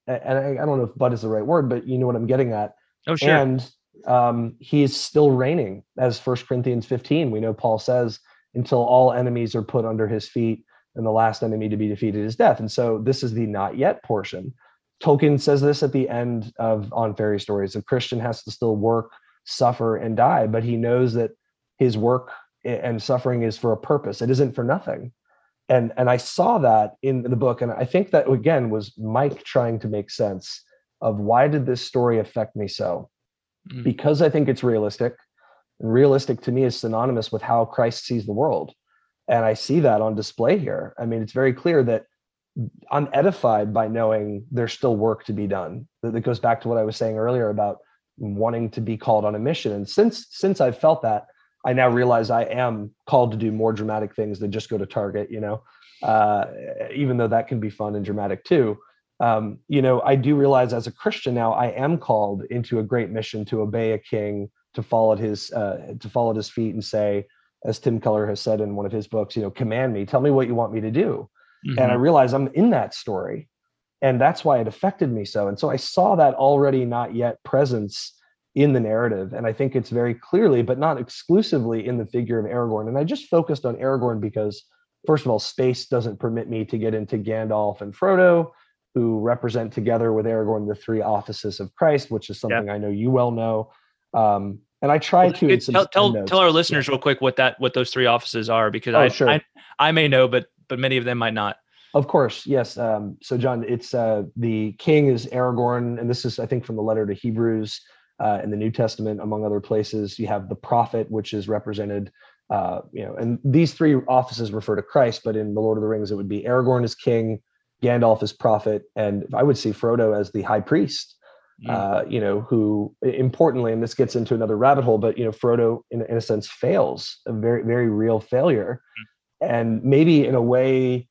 and I, I don't know if but is the right word, but you know what I'm getting at. Oh, sure. And um, he is still reigning, as First Corinthians fifteen, we know Paul says, until all enemies are put under his feet, and the last enemy to be defeated is death. And so this is the not yet portion. Tolkien says this at the end of On Fairy Stories. A Christian has to still work, suffer, and die, but he knows that his work and suffering is for a purpose. It isn't for nothing. And, and I saw that in the book. And I think that, again, was Mike trying to make sense of why did this story affect me so? Mm. Because I think it's realistic. And realistic to me is synonymous with how Christ sees the world. And I see that on display here. I mean, it's very clear that I'm edified by knowing there's still work to be done. That goes back to what I was saying earlier about wanting to be called on a mission. And since since I've felt that, I now realize I am called to do more dramatic things than just go to Target, you know, uh, even though that can be fun and dramatic too. Um, you know, I do realize as a Christian now, I am called into a great mission to obey a king, to fall at his uh, to fall at his feet and say, as Tim Keller has said in one of his books, you know, command me, tell me what you want me to do. Mm-hmm. And I realize I'm in that story. And that's why it affected me so. And so I saw that already not yet presence in the narrative. And I think it's very clearly, but not exclusively, in the figure of Aragorn. And I just focused on Aragorn because, first of all, space doesn't permit me to get into Gandalf and Frodo, who represent together with Aragorn the three offices of Christ, which is something yeah. I know you well know. Um, and I try well, to tell tell, tell our listeners yeah. real quick what that what those three offices are, because oh, I, sure. I I may know, but but many of them might not. Of course, yes. Um, so, John, it's uh, the king is Aragorn, and this is, I think, from the letter to Hebrews uh, in the New Testament, among other places. You have the prophet, which is represented, uh, you know, and these three offices refer to Christ, but in the Lord of the Rings, it would be Aragorn as king, Gandalf as prophet, and I would see Frodo as the high priest. Mm. Uh, you know, who importantly, and this gets into another rabbit hole, but you know, Frodo, in, in a sense, fails, a very, very real failure, mm. and maybe in a way.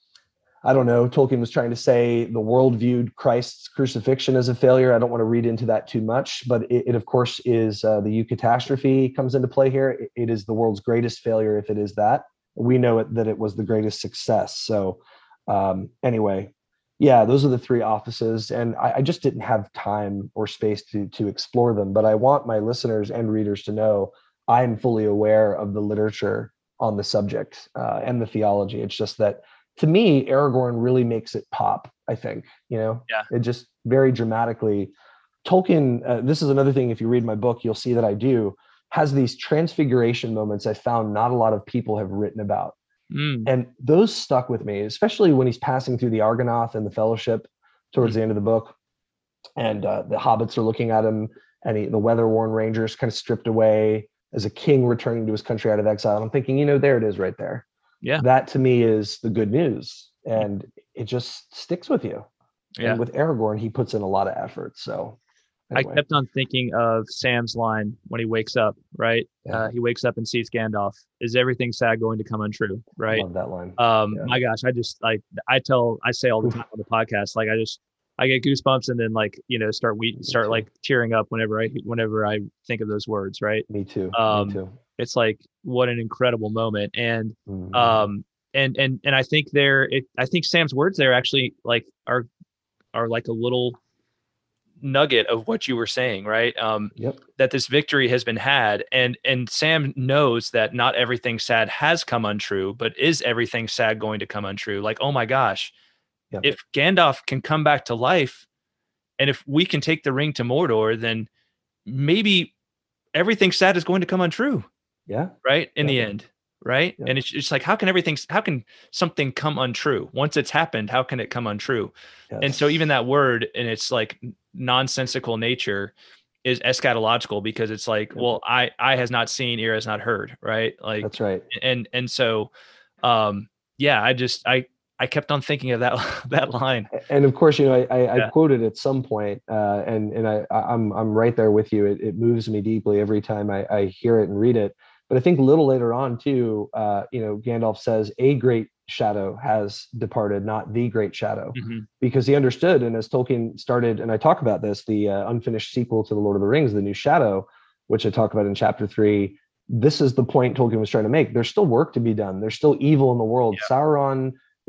I don't know, Tolkien was trying to say the world viewed Christ's crucifixion as a failure. I don't want to read into that too much, but it, it of course, is uh, the eucatastrophe comes into play here. It, it is the world's greatest failure, if it is that. We know it, that it was the greatest success. So um, anyway, yeah, those are the three offices. And I, I just didn't have time or space to, to explore them. But I want my listeners and readers to know I'm fully aware of the literature on the subject uh, and the theology. It's just that, to me, Aragorn really makes it pop, I think, you know, yeah. It just very dramatically. Tolkien, uh, this is another thing, if you read my book, you'll see that I do, has these transfiguration moments I found not a lot of people have written about. Mm. And those stuck with me, especially when he's passing through the Argonath and the Fellowship towards mm. the end of the book. And uh, the hobbits are looking at him, and he, the weather-worn rangers kind of stripped away as a king returning to his country out of exile. I'm thinking, you know, there it is right there. Yeah, that to me is the good news, and it just sticks with you. Yeah. And with Aragorn, he puts in a lot of effort. So anyway. I kept on thinking of Sam's line when he wakes up, right? Yeah. Uh, he wakes up and sees Gandalf. Is everything sad going to come untrue? Right. I love that line. Um, yeah. My gosh, I just like I tell I say all the time on the podcast, like I just I get goosebumps and then like you know start we start like tearing up whenever I whenever I think of those words. Right. Me too. Um, Me too. It's like, what an incredible moment. And, mm-hmm. um, and, and, and I think there, it, I think Sam's words there actually like are, are like a little nugget of what you were saying, right? Um, yep. That this victory has been had, and, and Sam knows that not everything sad has come untrue, but is everything sad going to come untrue? Like, oh my gosh, yep. If Gandalf can come back to life, and if we can take the ring to Mordor, then maybe everything sad is going to come untrue. Yeah. Right. In yeah. the end. Right. Yeah. And it's just like, how can everything, how can something come untrue once it's happened? How can it come untrue? Yes. And so even that word in its like nonsensical nature is eschatological, because it's like, yeah. well, I, eye has not seen, ear has not heard. Right. Like, that's right. And, and so, um, yeah, I just, I, I kept on thinking of that, that line. And of course, you know, I, I, yeah. I quoted at some point, uh, and, and I, I'm, I'm right there with you. It, it moves me deeply every time I, I hear it and read it. But I think a little later on too, uh, you know, Gandalf says a great shadow has departed, not the great shadow, mm-hmm. because he understood. And as Tolkien started, and I talk about this, the uh, unfinished sequel to The Lord of the Rings, The New Shadow, which I talk about in chapter three, this is the point Tolkien was trying to make. There's still work to be done. There's still evil in the world. Yeah. Sauron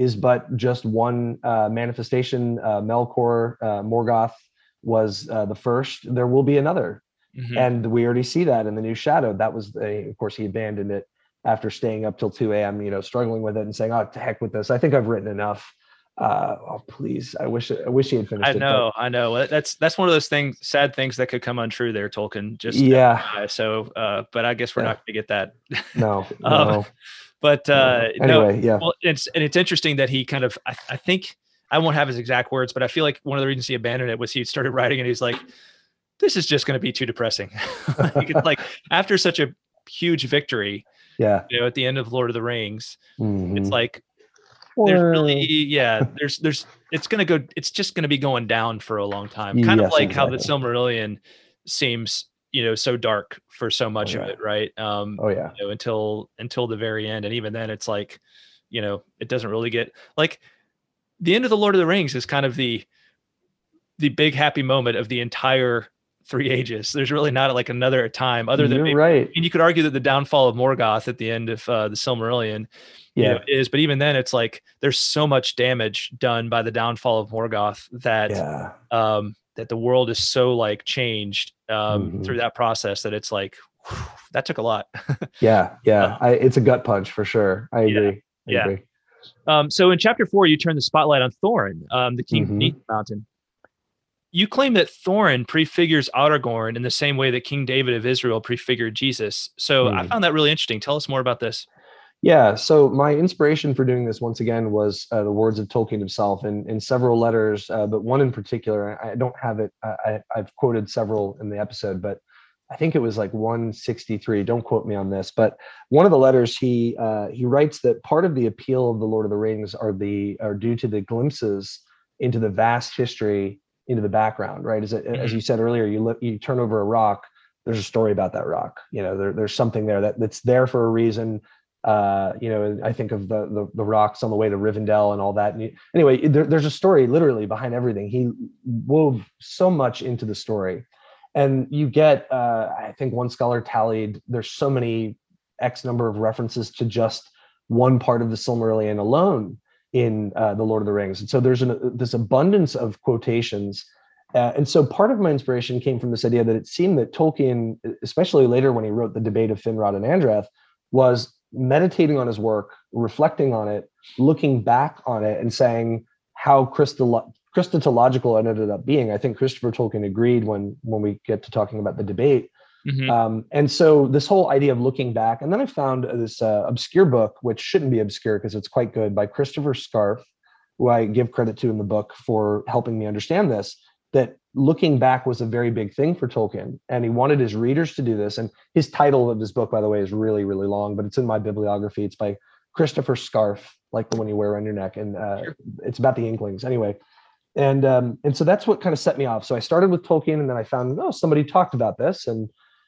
is but just one uh, manifestation. Uh, Melkor, uh, Morgoth was uh, the first. There will be another. Mm-hmm. And we already see that in the new Shadow. That was, a, of course, he abandoned it after staying up till two a.m., you know, struggling with it and saying, oh, to heck with this. I think I've written enough. Uh, oh, please. I wish, I wish he had finished I it. know, but, I know. That's, that's one of those things, sad things that could come untrue there, Tolkien. Just, yeah. So, uh, but I guess we're yeah. not going to get that. No, um, no. But, uh, no. Anyway, no, yeah. Well, it's, and it's interesting that he kind of, I, I think, I won't have his exact words, but I feel like one of the reasons he abandoned it was he started writing and he's like, this is just going to be too depressing. like, it's like after such a huge victory, yeah, you know, at the end of Lord of the Rings, mm-hmm. it's like, there's really, yeah, there's, there's, it's going to go, it's just going to be going down for a long time. Kind yes, of like exactly. how the Silmarillion seems, you know, so dark for so much oh, yeah. of it. Right. Um, oh yeah. You know, until, until the very end. And even then it's like, you know, it doesn't really get like the end of the Lord of the Rings is kind of the, the big happy moment of the entire three ages. There's really not like another time other than You're maybe, right. and you could argue that the downfall of Morgoth at the end of uh, the Silmarillion, yeah, you know, is, but even then it's like, there's so much damage done by the downfall of Morgoth that, yeah. um, that the world is so like changed um, mm-hmm. through that process that it's like, whew, that took a lot. yeah. Yeah. Uh, I, it's a gut punch for sure. I agree. Yeah. I yeah. agree. Um, so in chapter four, you turn the spotlight on Thorin, um, the king mm-hmm. beneath the mountain. You claim that Thorin prefigures Aragorn in the same way that King David of Israel prefigured Jesus. So mm. I found that really interesting. Tell us more about this. Yeah, so my inspiration for doing this once again was uh, the words of Tolkien himself in, in several letters, uh, but one in particular, I don't have it, I, I've quoted several in the episode, but I think it was like one sixty-three, don't quote me on this, but one of the letters he uh, he writes that part of the appeal of The Lord of the Rings are the are due to the glimpses into the vast history into the background, right? As, mm-hmm. as you said earlier, you look, you turn over a rock, there's a story about that rock, you know, there, there's something there that, that's there for a reason. Uh, you know, I think of the, the the rocks on the way to Rivendell and all that. And you, anyway, there, there's a story literally behind everything. He wove so much into the story, and you get. Uh, I think one scholar tallied. There's so many X number of references to just one part of the Silmarillion alone in uh, the Lord of the Rings, and so there's an, this abundance of quotations. Uh, and so part of my inspiration came from this idea that it seemed that Tolkien, especially later when he wrote the Debate of Finrod and Andreth, was meditating on his work, reflecting on it, looking back on it, and saying how Christolo- Christological it ended up being. I think Christopher Tolkien agreed when when we get to talking about the debate. Mm-hmm. Um, and so this whole idea of looking back, and then I found this uh, obscure book, which shouldn't be obscure because it's quite good, by Christopher Scarf, who I give credit to in the book for helping me understand this, that looking back was a very big thing for Tolkien, and he wanted his readers to do this. And his title of his book, by the way, is really, really long, but it's in my bibliography. It's by Christopher Scarf, like the one you wear around your neck. And uh, sure. It's about the Inklings anyway. And um, and so that's what kind of set me off. So I started with Tolkien, and then I found, oh, somebody talked about this. And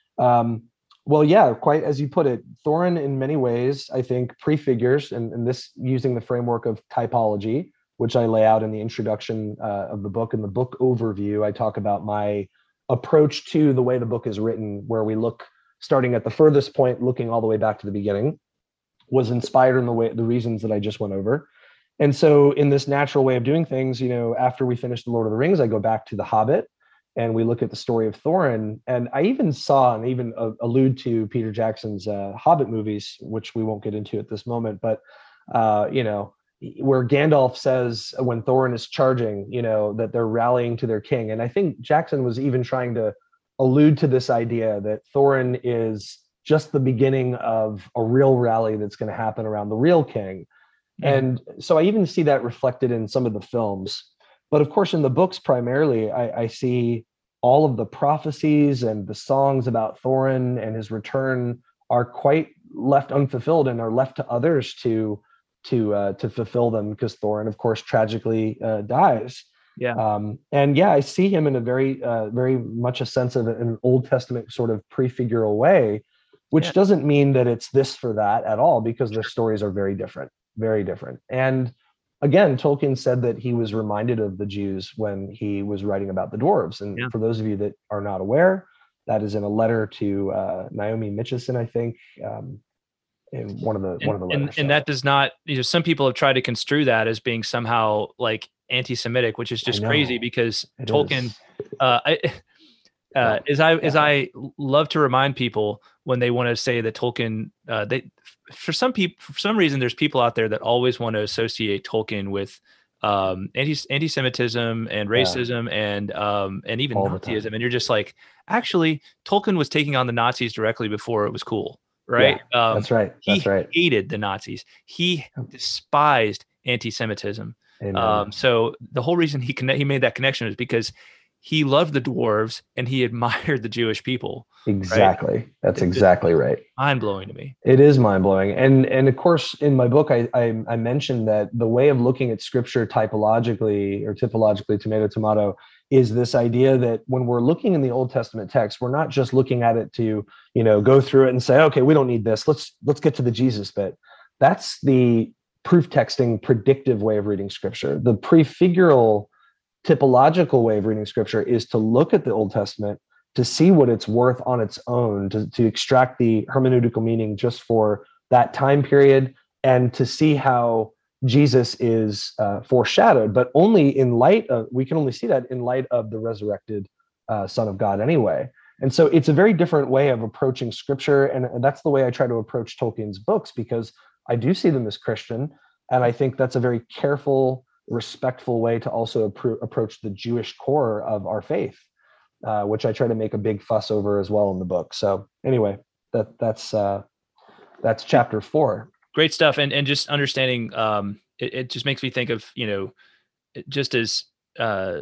um, well, yeah, quite as you put it, Thorin in many ways, I think, prefigures, and, and this using the framework of typology, which I lay out in the introduction uh, of the book. In the book overview, I talk about my approach to the way the book is written, where we look, starting at the furthest point, looking all the way back to the beginning, was inspired in the way, the reasons that I just went over. And so in this natural way of doing things, you know, after we finish The Lord of the Rings, I go back to The Hobbit, and we look at the story of Thorin. And I even saw and even uh, allude to Peter Jackson's uh, Hobbit movies, which we won't get into at this moment, but, uh, you know, where Gandalf says when Thorin is charging, you know, that they're rallying to their king. And I think Jackson was even trying to allude to this idea that Thorin is just the beginning of a real rally that's going to happen around the real king. Mm-hmm. And so I even see that reflected in some of the films. But of course, in the books, primarily, I, I see all of the prophecies and the songs about Thorin and his return are quite left unfulfilled and are left to others to to uh, to fulfill them, because Thorin, of course, tragically uh, dies. Yeah. Um, and yeah, I see him in a very, uh, very much a sense of an Old Testament sort of prefigural way, which yeah. doesn't mean that it's this for that at all, because their stories are very different, very different. And again, Tolkien said that he was reminded of the Jews when he was writing about the dwarves. And yeah. for those of you that are not aware, that is in a letter to uh, Naomi Mitchison, I think. Um, in one of the And, one of the letters. and, and that does not, you know, some people have tried to construe that as being somehow like anti-Semitic, which is just crazy because it Tolkien, is. uh, I, uh, Well, as I, as yeah. I love to remind people when they want to say that Tolkien, uh, they, for some people, for some reason, there's people out there that always want to associate Tolkien with um, anti anti-Semitism and Yeah. racism and um, and even All the time. Nazism, and you're just like, actually, Tolkien was taking on the Nazis directly before it was cool, right? Yeah, Um, that's right. he That's right. hated the Nazis. He despised anti-Semitism. Amen. Um, so the whole reason he connect, he made that connection is because he loved the dwarves and he admired the Jewish people. Exactly. Right? That's It's exactly right. Mind blowing to me. It is mind blowing. And, and of course, in my book, I, I, I mentioned that the way of looking at scripture typologically or typologically, tomato, tomato, is this idea that when we're looking in the Old Testament text, we're not just looking at it to, you know, go through it and say, okay, we don't need this. Let's, let's get to the Jesus bit. That's the proof texting predictive way of reading scripture. The prefigural typological way of reading scripture is to look at the Old Testament to see what it's worth on its own, to, to extract the hermeneutical meaning just for that time period, and to see how Jesus is uh, foreshadowed, but only in light of, we can only see that in light of the resurrected uh, Son of God anyway. And so it's a very different way of approaching scripture. And, and that's the way I try to approach Tolkien's books, because I do see them as Christian. And I think that's a very careful, respectful way to also appro- approach the Jewish core of our faith, uh, which I try to make a big fuss over as well in the book. So anyway, that that's uh, that's chapter four. Great stuff. And and just understanding, um, it, it just makes me think of, you know, just as uh,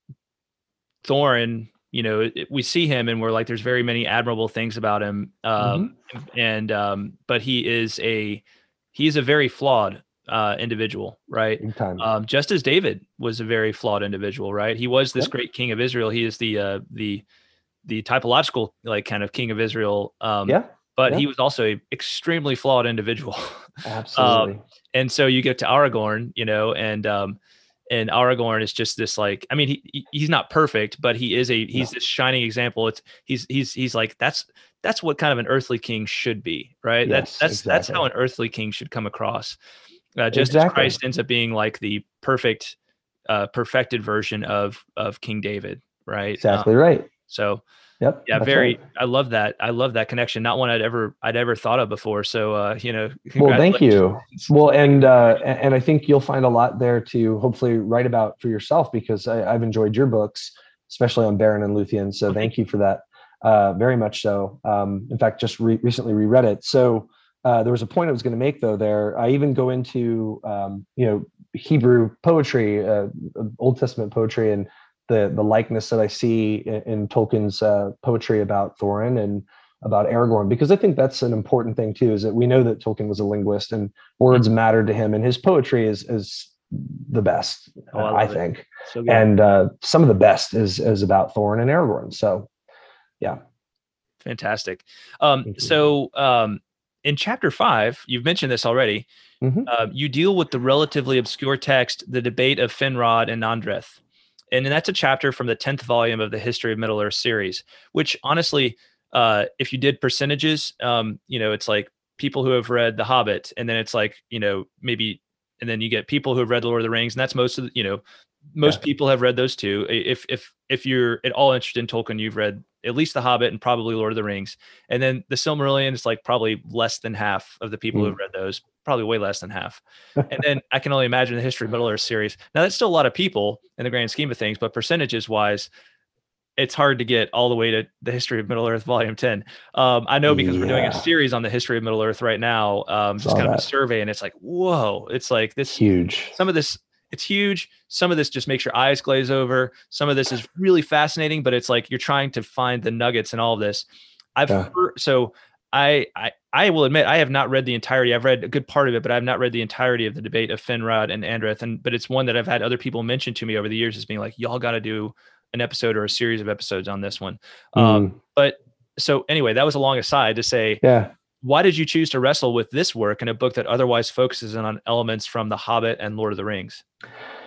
Thorin, you know, it, we see him and we're like, there's very many admirable things about him. Um, mm-hmm. And um, but he is a he's a very flawed uh, individual, right? Um, just as David was a very flawed individual, right? He was this yep. great king of Israel. He is the uh, the the typological like kind of king of Israel. Um, yeah. But yeah. he was also an extremely flawed individual. Absolutely. um, and so you get to Aragorn, you know, and um, and Aragorn is just this like, I mean, he he's not perfect, but he is a he's no. this shining example. It's he's he's he's like that's that's what kind of an earthly king should be, right? Yes, that's that's exactly. that's how an earthly king should come across. Uh, just exactly. as Christ ends up being like the perfect, uh, perfected version of of King David, right? Exactly um, right. So. Yep. Yeah, very. Right. I love that. I love that connection. Not one I'd ever I'd ever thought of before. So, uh, you know, well, thank you. Well, and uh, and I think you'll find a lot there to hopefully write about for yourself, because I, I've enjoyed your books, especially on Beren and Luthien. So, okay. Thank you for that. Uh, very much so. Um, in fact, just re- recently reread it. So, uh, there was a point I was going to make though. There, I even go into um, you know Hebrew poetry, uh, Old Testament poetry, and the the likeness that I see in, in Tolkien's uh, poetry about Thorin and about Aragorn, because I think that's an important thing too, is that we know that Tolkien was a linguist and words mm-hmm. mattered to him, and his poetry is is the best, oh, I, I think. So and uh, some of the best is is about Thorin and Aragorn. So, yeah. Fantastic. Um, so um, in chapter five, you've mentioned this already, mm-hmm. uh, you deal with the relatively obscure text, The Debate of Finrod and Andreth. And that's a chapter from the tenth volume of the History of Middle-earth series, which honestly, uh, if you did percentages, um, you know, it's like people who have read The Hobbit, and then it's like, you know, maybe, and then you get people who have read Lord of the Rings, and that's most of the, you know, most yeah. people have read those two. If if if you're at all interested in Tolkien, you've read at least The Hobbit and probably Lord of the Rings. And then the Silmarillion is like probably less than half of the people mm. who have read those, probably way less than half. And then I can only imagine the History of Middle-earth series. Now that's still a lot of people in the grand scheme of things, but percentages wise, it's hard to get all the way to the History of Middle-earth volume ten. Um, I know because yeah. we're doing a series on the History of Middle-earth right now, um, just kind that. of a survey. And it's like, whoa, it's like this huge, some of this, it's huge. Some of this just makes your eyes glaze over. Some of this is really fascinating, but it's like you're trying to find the nuggets in all of this. I've yeah. heard, so I, I I will admit I have not read the entirety. I've read a good part of it, but I have not read the entirety of the Debate of Finrod and Andreth. And but it's one that I've had other people mention to me over the years as being like, y'all got to do an episode or a series of episodes on this one. Mm. Um, but so anyway, that was a long aside to say, yeah. why did you choose to wrestle with this work in a book that otherwise focuses on elements from The Hobbit and Lord of the Rings?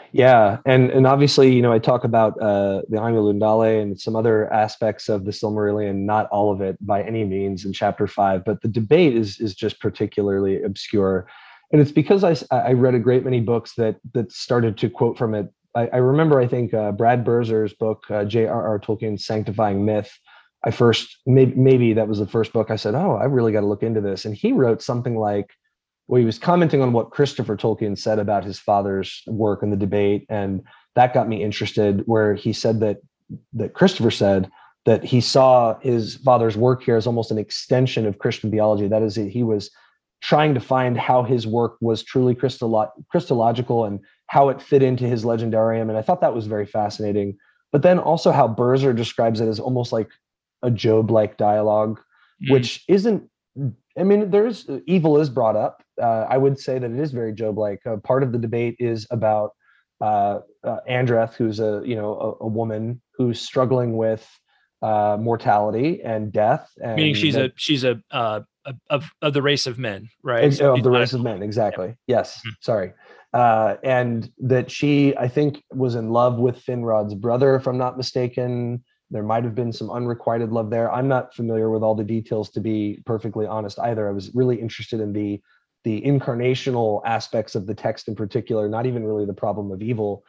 Yeah, and and obviously, you know, I talk about uh, the Ainul Undale and some other aspects of the Silmarillion, not all of it by any means in chapter five, but the debate is is just particularly obscure, and it's because I I read a great many books that that started to quote from it. I, I remember, I think uh, Brad Burzer's book, uh, J R R. Tolkien's Sanctifying Myth. I first maybe maybe that was the first book I said, oh, I really got to look into this, and he wrote something like, well, he was commenting on what Christopher Tolkien said about his father's work in the debate, and that got me interested. Where he said that that Christopher said that he saw his father's work here as almost an extension of Christian theology. That is, he was trying to find how his work was truly Christolo- Christological and how it fit into his legendarium. And I thought that was very fascinating. But then also how Berzer describes it as almost like a Job-like dialogue, Mm. which isn't. I mean, there's evil is brought up. Uh, I would say that it is very Job-like. Uh, part of the debate is about uh, uh, Andreth, who's a you know a, a woman who's struggling with uh, mortality and death, Meaning and she's that a she's a uh, of of the race of men, right? ex- So of she's the not race of men. Exactly. Yes. a, Sorry. Uh, and that she, I think, was in love with Finrod's brother, if I'm not mistaken. There might have been some unrequited love there. I'm not familiar with all the details, to be perfectly honest, either. I was really interested in the the incarnational aspects of the text in particular, not even really the problem of evil.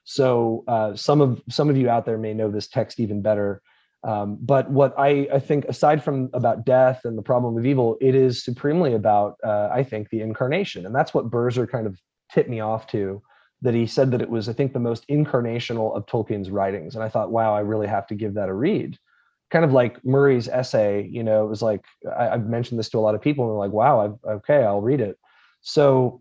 So uh, some of some of you out there may know this text even better. Um, but what I, I think, aside from about death and the problem of evil, it is supremely about, uh, I think, the incarnation. And that's what Berzer kind of tipped me off to, that he said that it was, I think, the most incarnational of Tolkien's writings. And I thought, wow, I really have to give that a read. Kind of like Murray's essay, you know, it was like, I, I've mentioned this to a lot of people and they're like, wow, I've, okay, I'll read it. So,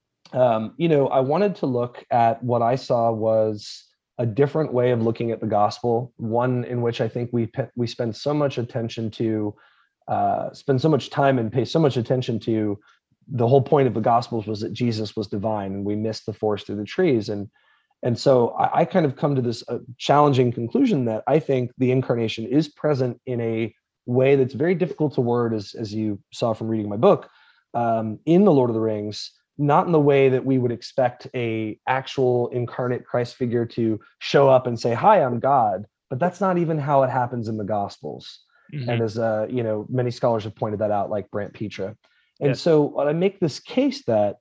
um, you know, I wanted to look at what I saw was a different way of looking at the gospel, one in which I think we we spend so much attention to, uh, spend so much time and pay so much attention to. The whole point of the gospels was that Jesus was divine, and we missed the forest through the trees. And and so I, I kind of come to this uh, challenging conclusion that I think the incarnation is present in a way that's very difficult to word, as as you saw from reading my book, um, in the Lord of the Rings, not in the way that we would expect a actual incarnate Christ figure to show up and say, "Hi, I'm God." But that's not even how it happens in the Gospels. mm-hmm. And as uh, you know, many scholars have pointed that out, like Brant Petra. And Yes. so I make this case that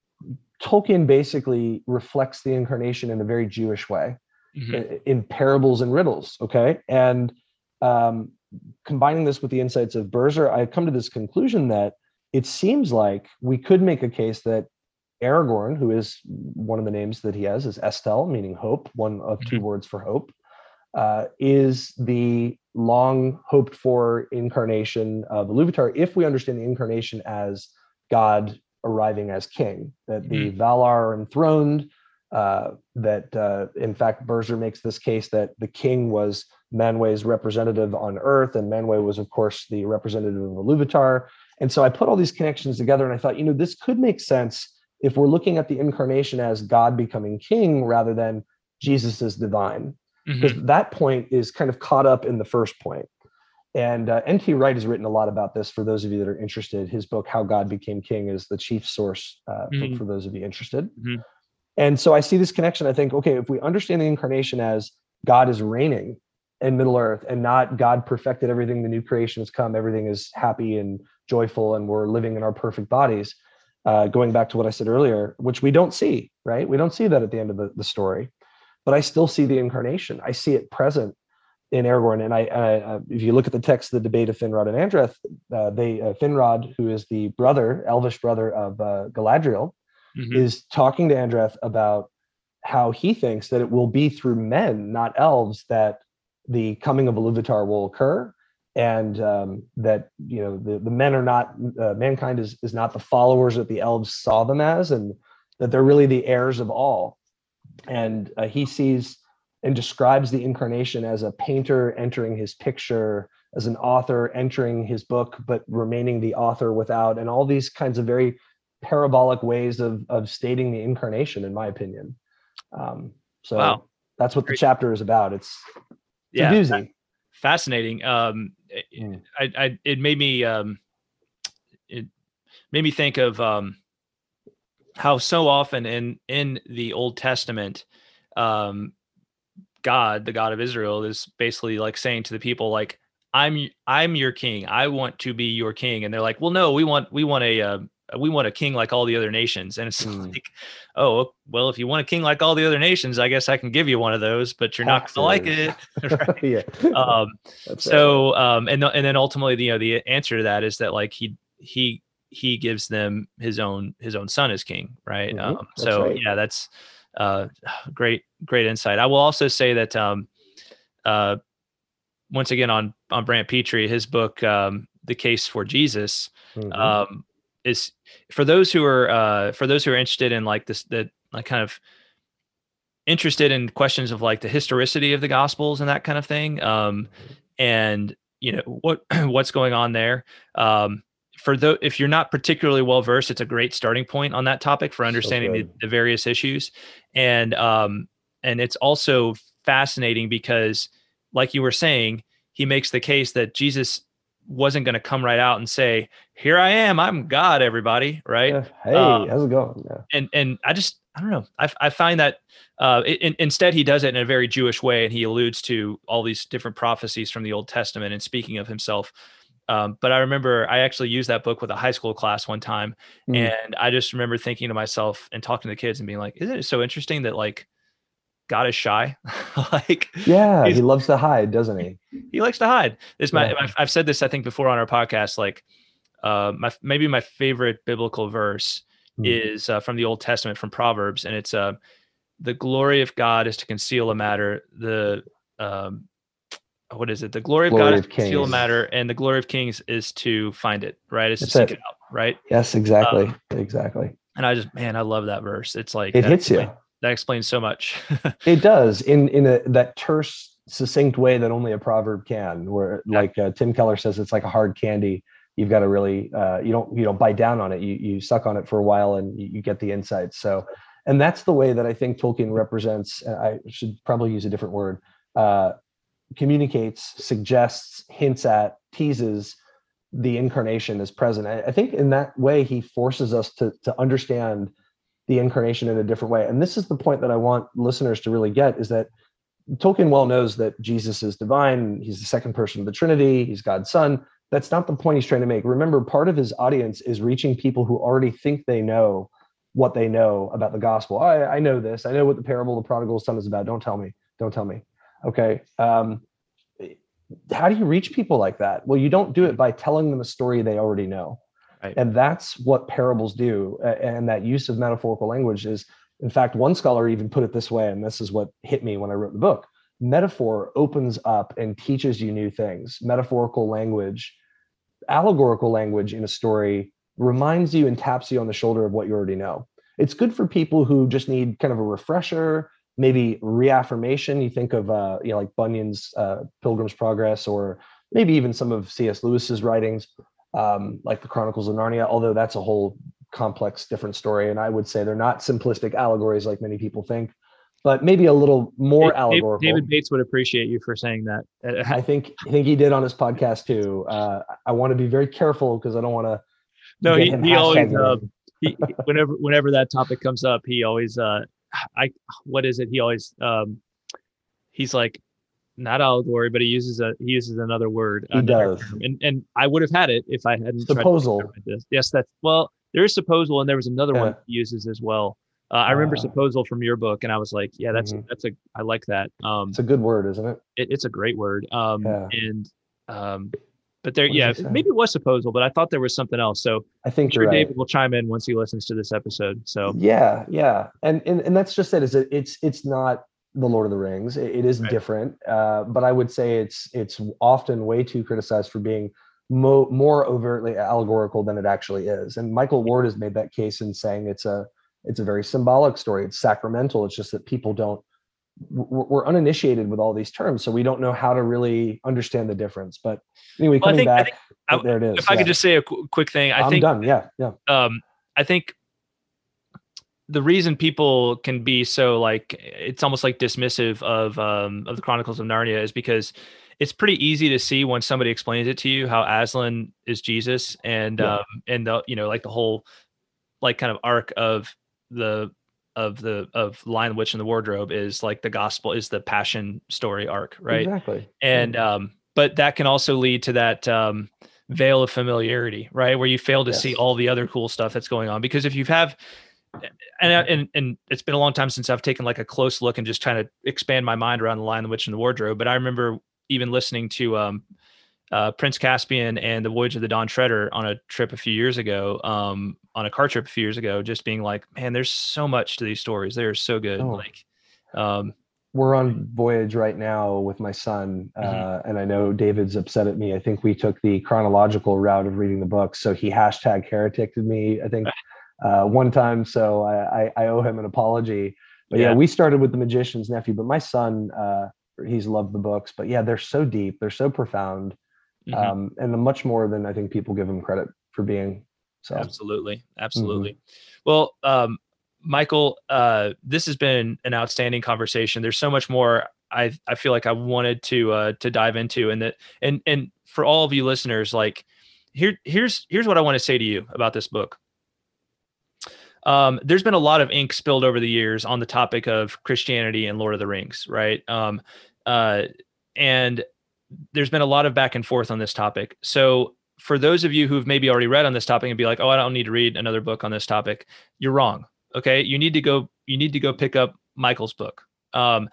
Tolkien basically reflects the incarnation in a very Jewish way, mm-hmm. in parables and riddles. Okay, and um, combining this with the insights of Berzer, I come to this conclusion that it seems like we could make a case that Aragorn, who is one of the names that he has, is Estel, meaning hope, one of two mm-hmm. words for hope, uh, is the long hoped for incarnation of Iluvatar, if we understand the incarnation as God arriving as king, that the mm-hmm. Valar are enthroned, uh, that uh, in fact, Berzer makes this case that the king was Manwë's representative on Earth, and Manwë was, of course, the representative of Iluvatar. And so I put all these connections together, and I thought, you know, this could make sense if we're looking at the incarnation as God becoming king rather than Jesus is divine, because mm-hmm. that point is kind of caught up in the first point. And uh, N T Wright has written a lot about this. For those of you that are interested, his book "How God Became King" is the chief source uh, mm-hmm. for, for those of you interested. Mm-hmm. And so I see this connection. I think, okay, if we understand the incarnation as God is reigning in Middle Earth and not God perfected everything, the new creation has come, everything is happy and joyful, and we're living in our perfect bodies, uh, going back to what I said earlier, which we don't see, right? We don't see that at the end of the, the story, but I still see the incarnation. I see it present in Aragorn. And I, uh, if you look at the text of the debate of Finrod and Andreth, uh, they uh, Finrod, who is the brother, elvish brother of uh, Galadriel, mm-hmm. is talking to Andreth about how he thinks that it will be through men, not elves, that the coming of Iluvatar will occur, and um, that you know the, the men are not uh, mankind is is not the followers that the elves saw them as, and that they're really the heirs of all. And uh, he sees and describes the incarnation as a painter entering his picture, as an author entering his book, but remaining the author without, and all these kinds of very parabolic ways of of stating the incarnation, in my opinion. Um, so wow. That's what the Great. chapter is about. It's, it's yeah, a doozy. Fascinating. Um, mm. I, I, it made me, um, it made me think of, um, how so often in in the Old Testament, um, God, the God of Israel, is basically like saying to the people, like, I'm I'm your king. I want to be your king. And they're like, well, no, we want we want a uh, we want a king like all the other nations. And it's Mm. like, oh, well, if you want a king like all the other nations, I guess I can give you one of those, but you're not gonna like Taxes. it. Right? Yeah. Um, That's right. so um, and and then ultimately, you know, the answer to that is that like he he he gives them his own his own son as king, right? Mhm. Um, That's so right. yeah, that's uh, great great insight. I will also say that um, uh, once again on on Brant Petrie, his book um, "The Case for Jesus" Mhm. um, is for those who are uh, for those who are interested in like this that like kind of interested in questions of like the historicity of the Gospels and that kind of thing, um, and you know what what's going on there. Um, for though, if you're not particularly well versed, it's a great starting point on that topic for So understanding the, good. the various issues, and um, and it's also fascinating because, like you were saying, he makes the case that Jesus wasn't going to come right out and say, "Here I am, I'm God, everybody," right? Yeah. Uh, Hey, how's it going? Yeah. and and I just I don't know. I I find that uh, it, instead he does it in a very Jewish way, and he alludes to all these different prophecies from the Old Testament and speaking of himself. Um, but I remember I actually used that book with a high school class one time, Mm. and I just remember thinking to myself and talking to the kids and being like, "Isn't it so interesting that like God is shy? Like Yeah, he's he loves to hide, doesn't he? he likes to hide." This my Yeah. I've said this I think before on our podcast. Like uh, my maybe my favorite biblical verse Mm. is uh, from the Old Testament from Proverbs, and it's uh, the glory of God is to conceal a matter. The um, what is it? The glory of God Glory is of to conceal a Kings. matter, and the glory of kings is to find it. Right? Is to That's seek it. it out. Right? Yes, Uh, exactly. Exactly. and I just man, I love that verse. It's like It that hits explains you. that explains so much. It does in in a that terse, succinct way that only a proverb can. Where, like uh, Tim Keller says, it's like a hard candy. You've got to really uh, you don't you don't bite down on it. You you suck on it for a while and you, you get the insights. So, and that's the way that I think Tolkien represents. And I should probably use a different word. Uh, communicates, suggests, hints at, teases the incarnation is present. I, I think in that way he forces us to to understand the incarnation in a different way. And this is the point that I want listeners to really get, is that Tolkien well knows that Jesus is divine. He's the second person of the Trinity. He's God's son. That's not the point he's trying to make. Remember, part of his audience is reaching people who already think they know what they know about the gospel. I, I know this. I know what the parable of the prodigal son is about. Don't tell me. Don't tell me. Okay. Um, how do you reach people like that? Well, you don't do it by telling them a story they already know. Right. And that's what parables do. And that use of metaphorical language is, in fact, one scholar even put it this way, and this is what hit me when I wrote the book. Metaphor opens up and teaches you new things. Metaphorical language, allegorical language in a story reminds you and taps you on the shoulder of what you already know. It's good for people who just need kind of a refresher, maybe reaffirmation. You think of, uh, you know, like Bunyan's uh, Pilgrim's Progress, or maybe even some of C S Lewis's writings, um, like the Chronicles of Narnia, although that's a whole complex, different story. And I would say they're not simplistic allegories like many people think, but maybe a little more David, allegorical. David Bates would appreciate you for saying that. I think I think he did on his podcast too. Uh, I want to be very careful because I don't want to No, get he him he always hashtagging uh, in. he whenever whenever that topic comes up, he always uh I what is it? He always um he's like not allegory, but he uses a he uses another word, He another does. term, and and I would have had it if I hadn't tried to Supposal. think this. Yes, that's well. There is supposal, and there was another one Yeah. he uses as well. Uh, I remember Uh, supposal from your book, and I was like, yeah, that's mhm. that's a I like that. Um, It's a good word, isn't it? it, it's a great word. Um, Yeah. and um, but there, What does yeah, he say? maybe it was supposal, but I thought there was something else. So I I'm think you're sure right. David will chime in once he listens to this episode. So Yeah, yeah, and and and that's just it. Is it? It's it's not the Lord of the Rings. It, it is right. different, uh, but I would say it's it's often way too criticized for being mo- more overtly allegorical than it actually is. And Michael Ward has made that case in saying it's a it's a very symbolic story. It's sacramental. It's just that people don't. We're, we're uninitiated with all these terms, so we don't know how to really understand the difference. But anyway, Well, I coming think I back, think I, there it is. if I Yeah, could just say a qu- quick thing, I I'm think done. Yeah, yeah. um, I think the reason people can be so like it's almost like dismissive of um of the Chronicles of Narnia is because it's pretty easy to see when somebody explains it to you how Aslan is Jesus and Yeah. um and the you know like the whole like kind of arc of the of the of Lion, the Witch, and the Wardrobe is like the gospel is the passion story arc, right? Exactly. And Yeah. um, but that can also lead to that um, veil of familiarity, right, where you fail to Yes. see all the other cool stuff that's going on. Because if you have, and and and it's been a long time since I've taken like a close look and just trying to expand my mind around the Lion, the Witch, and the Wardrobe. But I remember even listening to um, uh, Prince Caspian and the Voyage of the Dawn Treader on a trip a few years ago, um, on a car trip a few years ago, just being like, man, there's so much to these stories. They're so good. Oh. Like, um, we're on Voyage right now with my son, uh, mm-hmm. and I know David's upset at me. I think we took the chronological route of reading the book, so he hashtag hereticed me, I think, uh, one time. So I, I, I owe him an apology. But yeah. yeah, we started with The Magician's Nephew, but my son, uh, he's loved the books. But yeah, they're so deep, they're so profound, mm-hmm. um, and much more than I think people give them credit for being. So absolutely, absolutely. Mm-hmm. Well, um, Michael, uh, this has been an outstanding conversation. There's so much more I I feel like I wanted to uh, to dive into, and that and and for all of you listeners, like here here's here's what I want to say to you about this book. Um, there's been a lot of ink spilled over the years on the topic of Christianity and Lord of the Rings, right? Um, uh, and there's been a lot of back and forth on this topic. So for those of you who've maybe already read on this topic and be like, oh, I don't need to read another book on this topic, you're wrong. Okay. You need to go, you need to go pick up Michael's book. Um,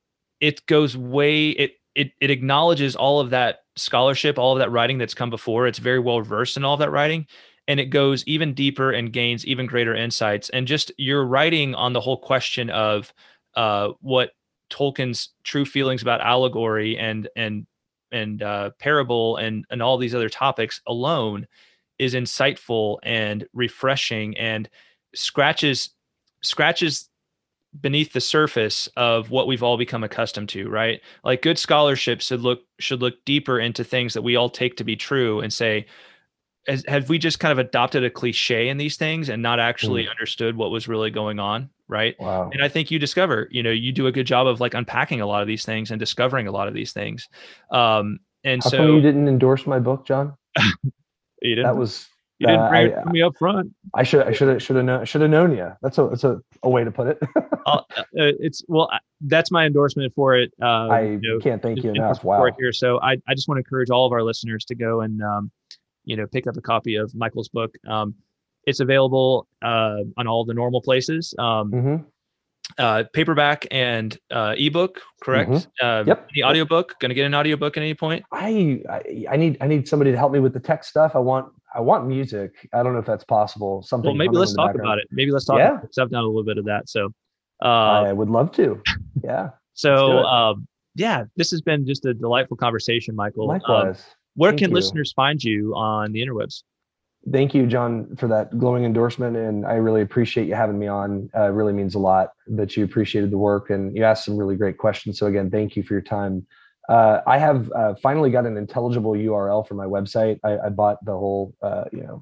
it goes way, it, it, it acknowledges all of that scholarship, all of that writing that's come before. It's very well versed in all of that writing, and it goes even deeper and gains even greater insights. And just your writing on the whole question of uh, what Tolkien's true feelings about allegory and, and, and uh, parable and, and all these other topics alone is insightful and refreshing, and scratches scratches beneath the surface of what we've all become accustomed to, right? Like good scholarship should look should look deeper into things that we all take to be true and say, as, have we just kind of adopted a cliche in these things and not actually mm. understood what was really going on, right? Wow. And I think you discover, you know, you do a good job of like unpacking a lot of these things and discovering a lot of these things. Um, and How so come you didn't endorse my book, John? you didn't. That was. You didn't uh, bring it I, to me up front. I should I should have should have known should have known you. That's a that's a, a way to put it. uh, it's well, that's my endorsement for it. Uh, I you know, can't thank you enough. Wow. Here, so I I just want to encourage all of our listeners to go and um, you know, pick up a copy of Michael's book. Um, it's available uh, on all the normal places. Um, mm-hmm. uh, paperback and uh, ebook, correct? Mm-hmm. Uh, yep. The audiobook. Going to get an audiobook at any point? I, I I need I need somebody to help me with the tech stuff. I want I want music. I don't know if that's possible. Something. Well, maybe let's talk background. about it. Maybe let's talk. Yeah. About it. I've done a little bit of that. So uh, I would love to. Yeah. So um, yeah, this has been just a delightful conversation, Michael. Likewise. Um, where Thank can you. listeners find you on the interwebs? Thank you, John, for that glowing endorsement. And I really appreciate you having me on. Uh, it really means a lot that you appreciated the work and you asked some really great questions. So again, thank you for your time. Uh, I have uh, finally got an intelligible U R L for my website. I, I bought the whole, uh, you know,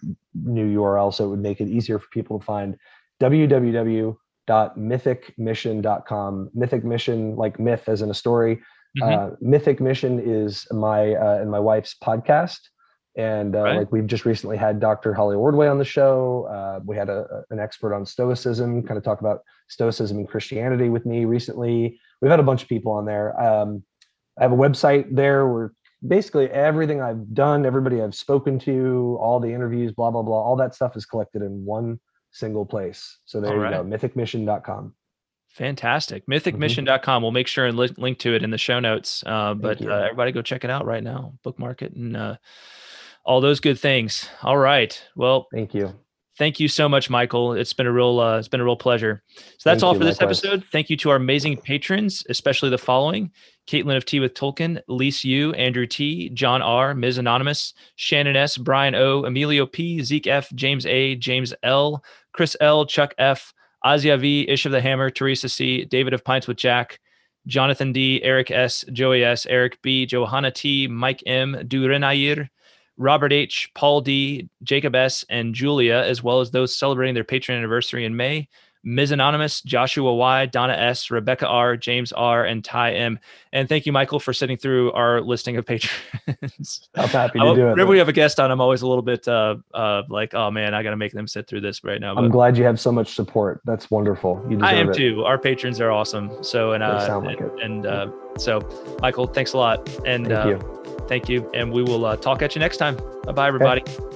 new U R L so it would make it easier for people to find. w w w dot mythic mission dot com. Mythic Mission, like myth as in a story. Mm-hmm. Uh, Mythic Mission is my uh, and my wife's podcast. And uh, right. like we've just recently had Doctor Holly Ordway on the show. Uh, we had a, an expert on Stoicism, kind of talk about Stoicism and Christianity with me recently. We've had a bunch of people on there. Um, I have a website there where basically everything I've done, everybody I've spoken to, all the interviews, blah, blah, blah, all that stuff is collected in one single place. So there all you right. go, mythic mission dot com. Fantastic. mythic mission dot com. Mm-hmm. We'll make sure and li- link to it in the show notes. Uh, but uh, everybody go check it out right now. Bookmark it and uh, all those good things. All right. Well, thank you. Thank you so much, Michael. It's been a real, uh, it's been a real pleasure. So that's Thank all you, for this likewise. episode. Thank you to our amazing patrons, especially the following: Caitlin of Tea with Tolkien, Lise U, Andrew T, John R, Miz Anonymous, Shannon S, Brian O, Emilio P, Zeke F, James A, James L, Chris L, Chuck F, Azia V, Ish of the Hammer, Teresa C, David of Pints with Jack, Jonathan D, Eric S, Joey S, Eric B, Johanna T, Mike M, Durenair, Robert H, Paul D, Jacob S, and Julia, as well as those celebrating their patron anniversary in May: Miz Anonymous, Joshua Y, Donna S, Rebecca R, James R, and Ty M. And thank you, Michael, for sitting through our listing of patrons. I'm happy to I, do it. Whenever we have a guest on, I'm always a little bit uh, uh, like, oh man, I got to make them sit through this right now. But I'm glad you have so much support. That's wonderful. You deserve I am it. too. Our patrons are awesome. So, and, uh, sound like and, it. and uh, so Michael, thanks a lot. And Thank uh, you. Thank you. And we will uh, talk at you next time. Bye-bye, everybody. Okay.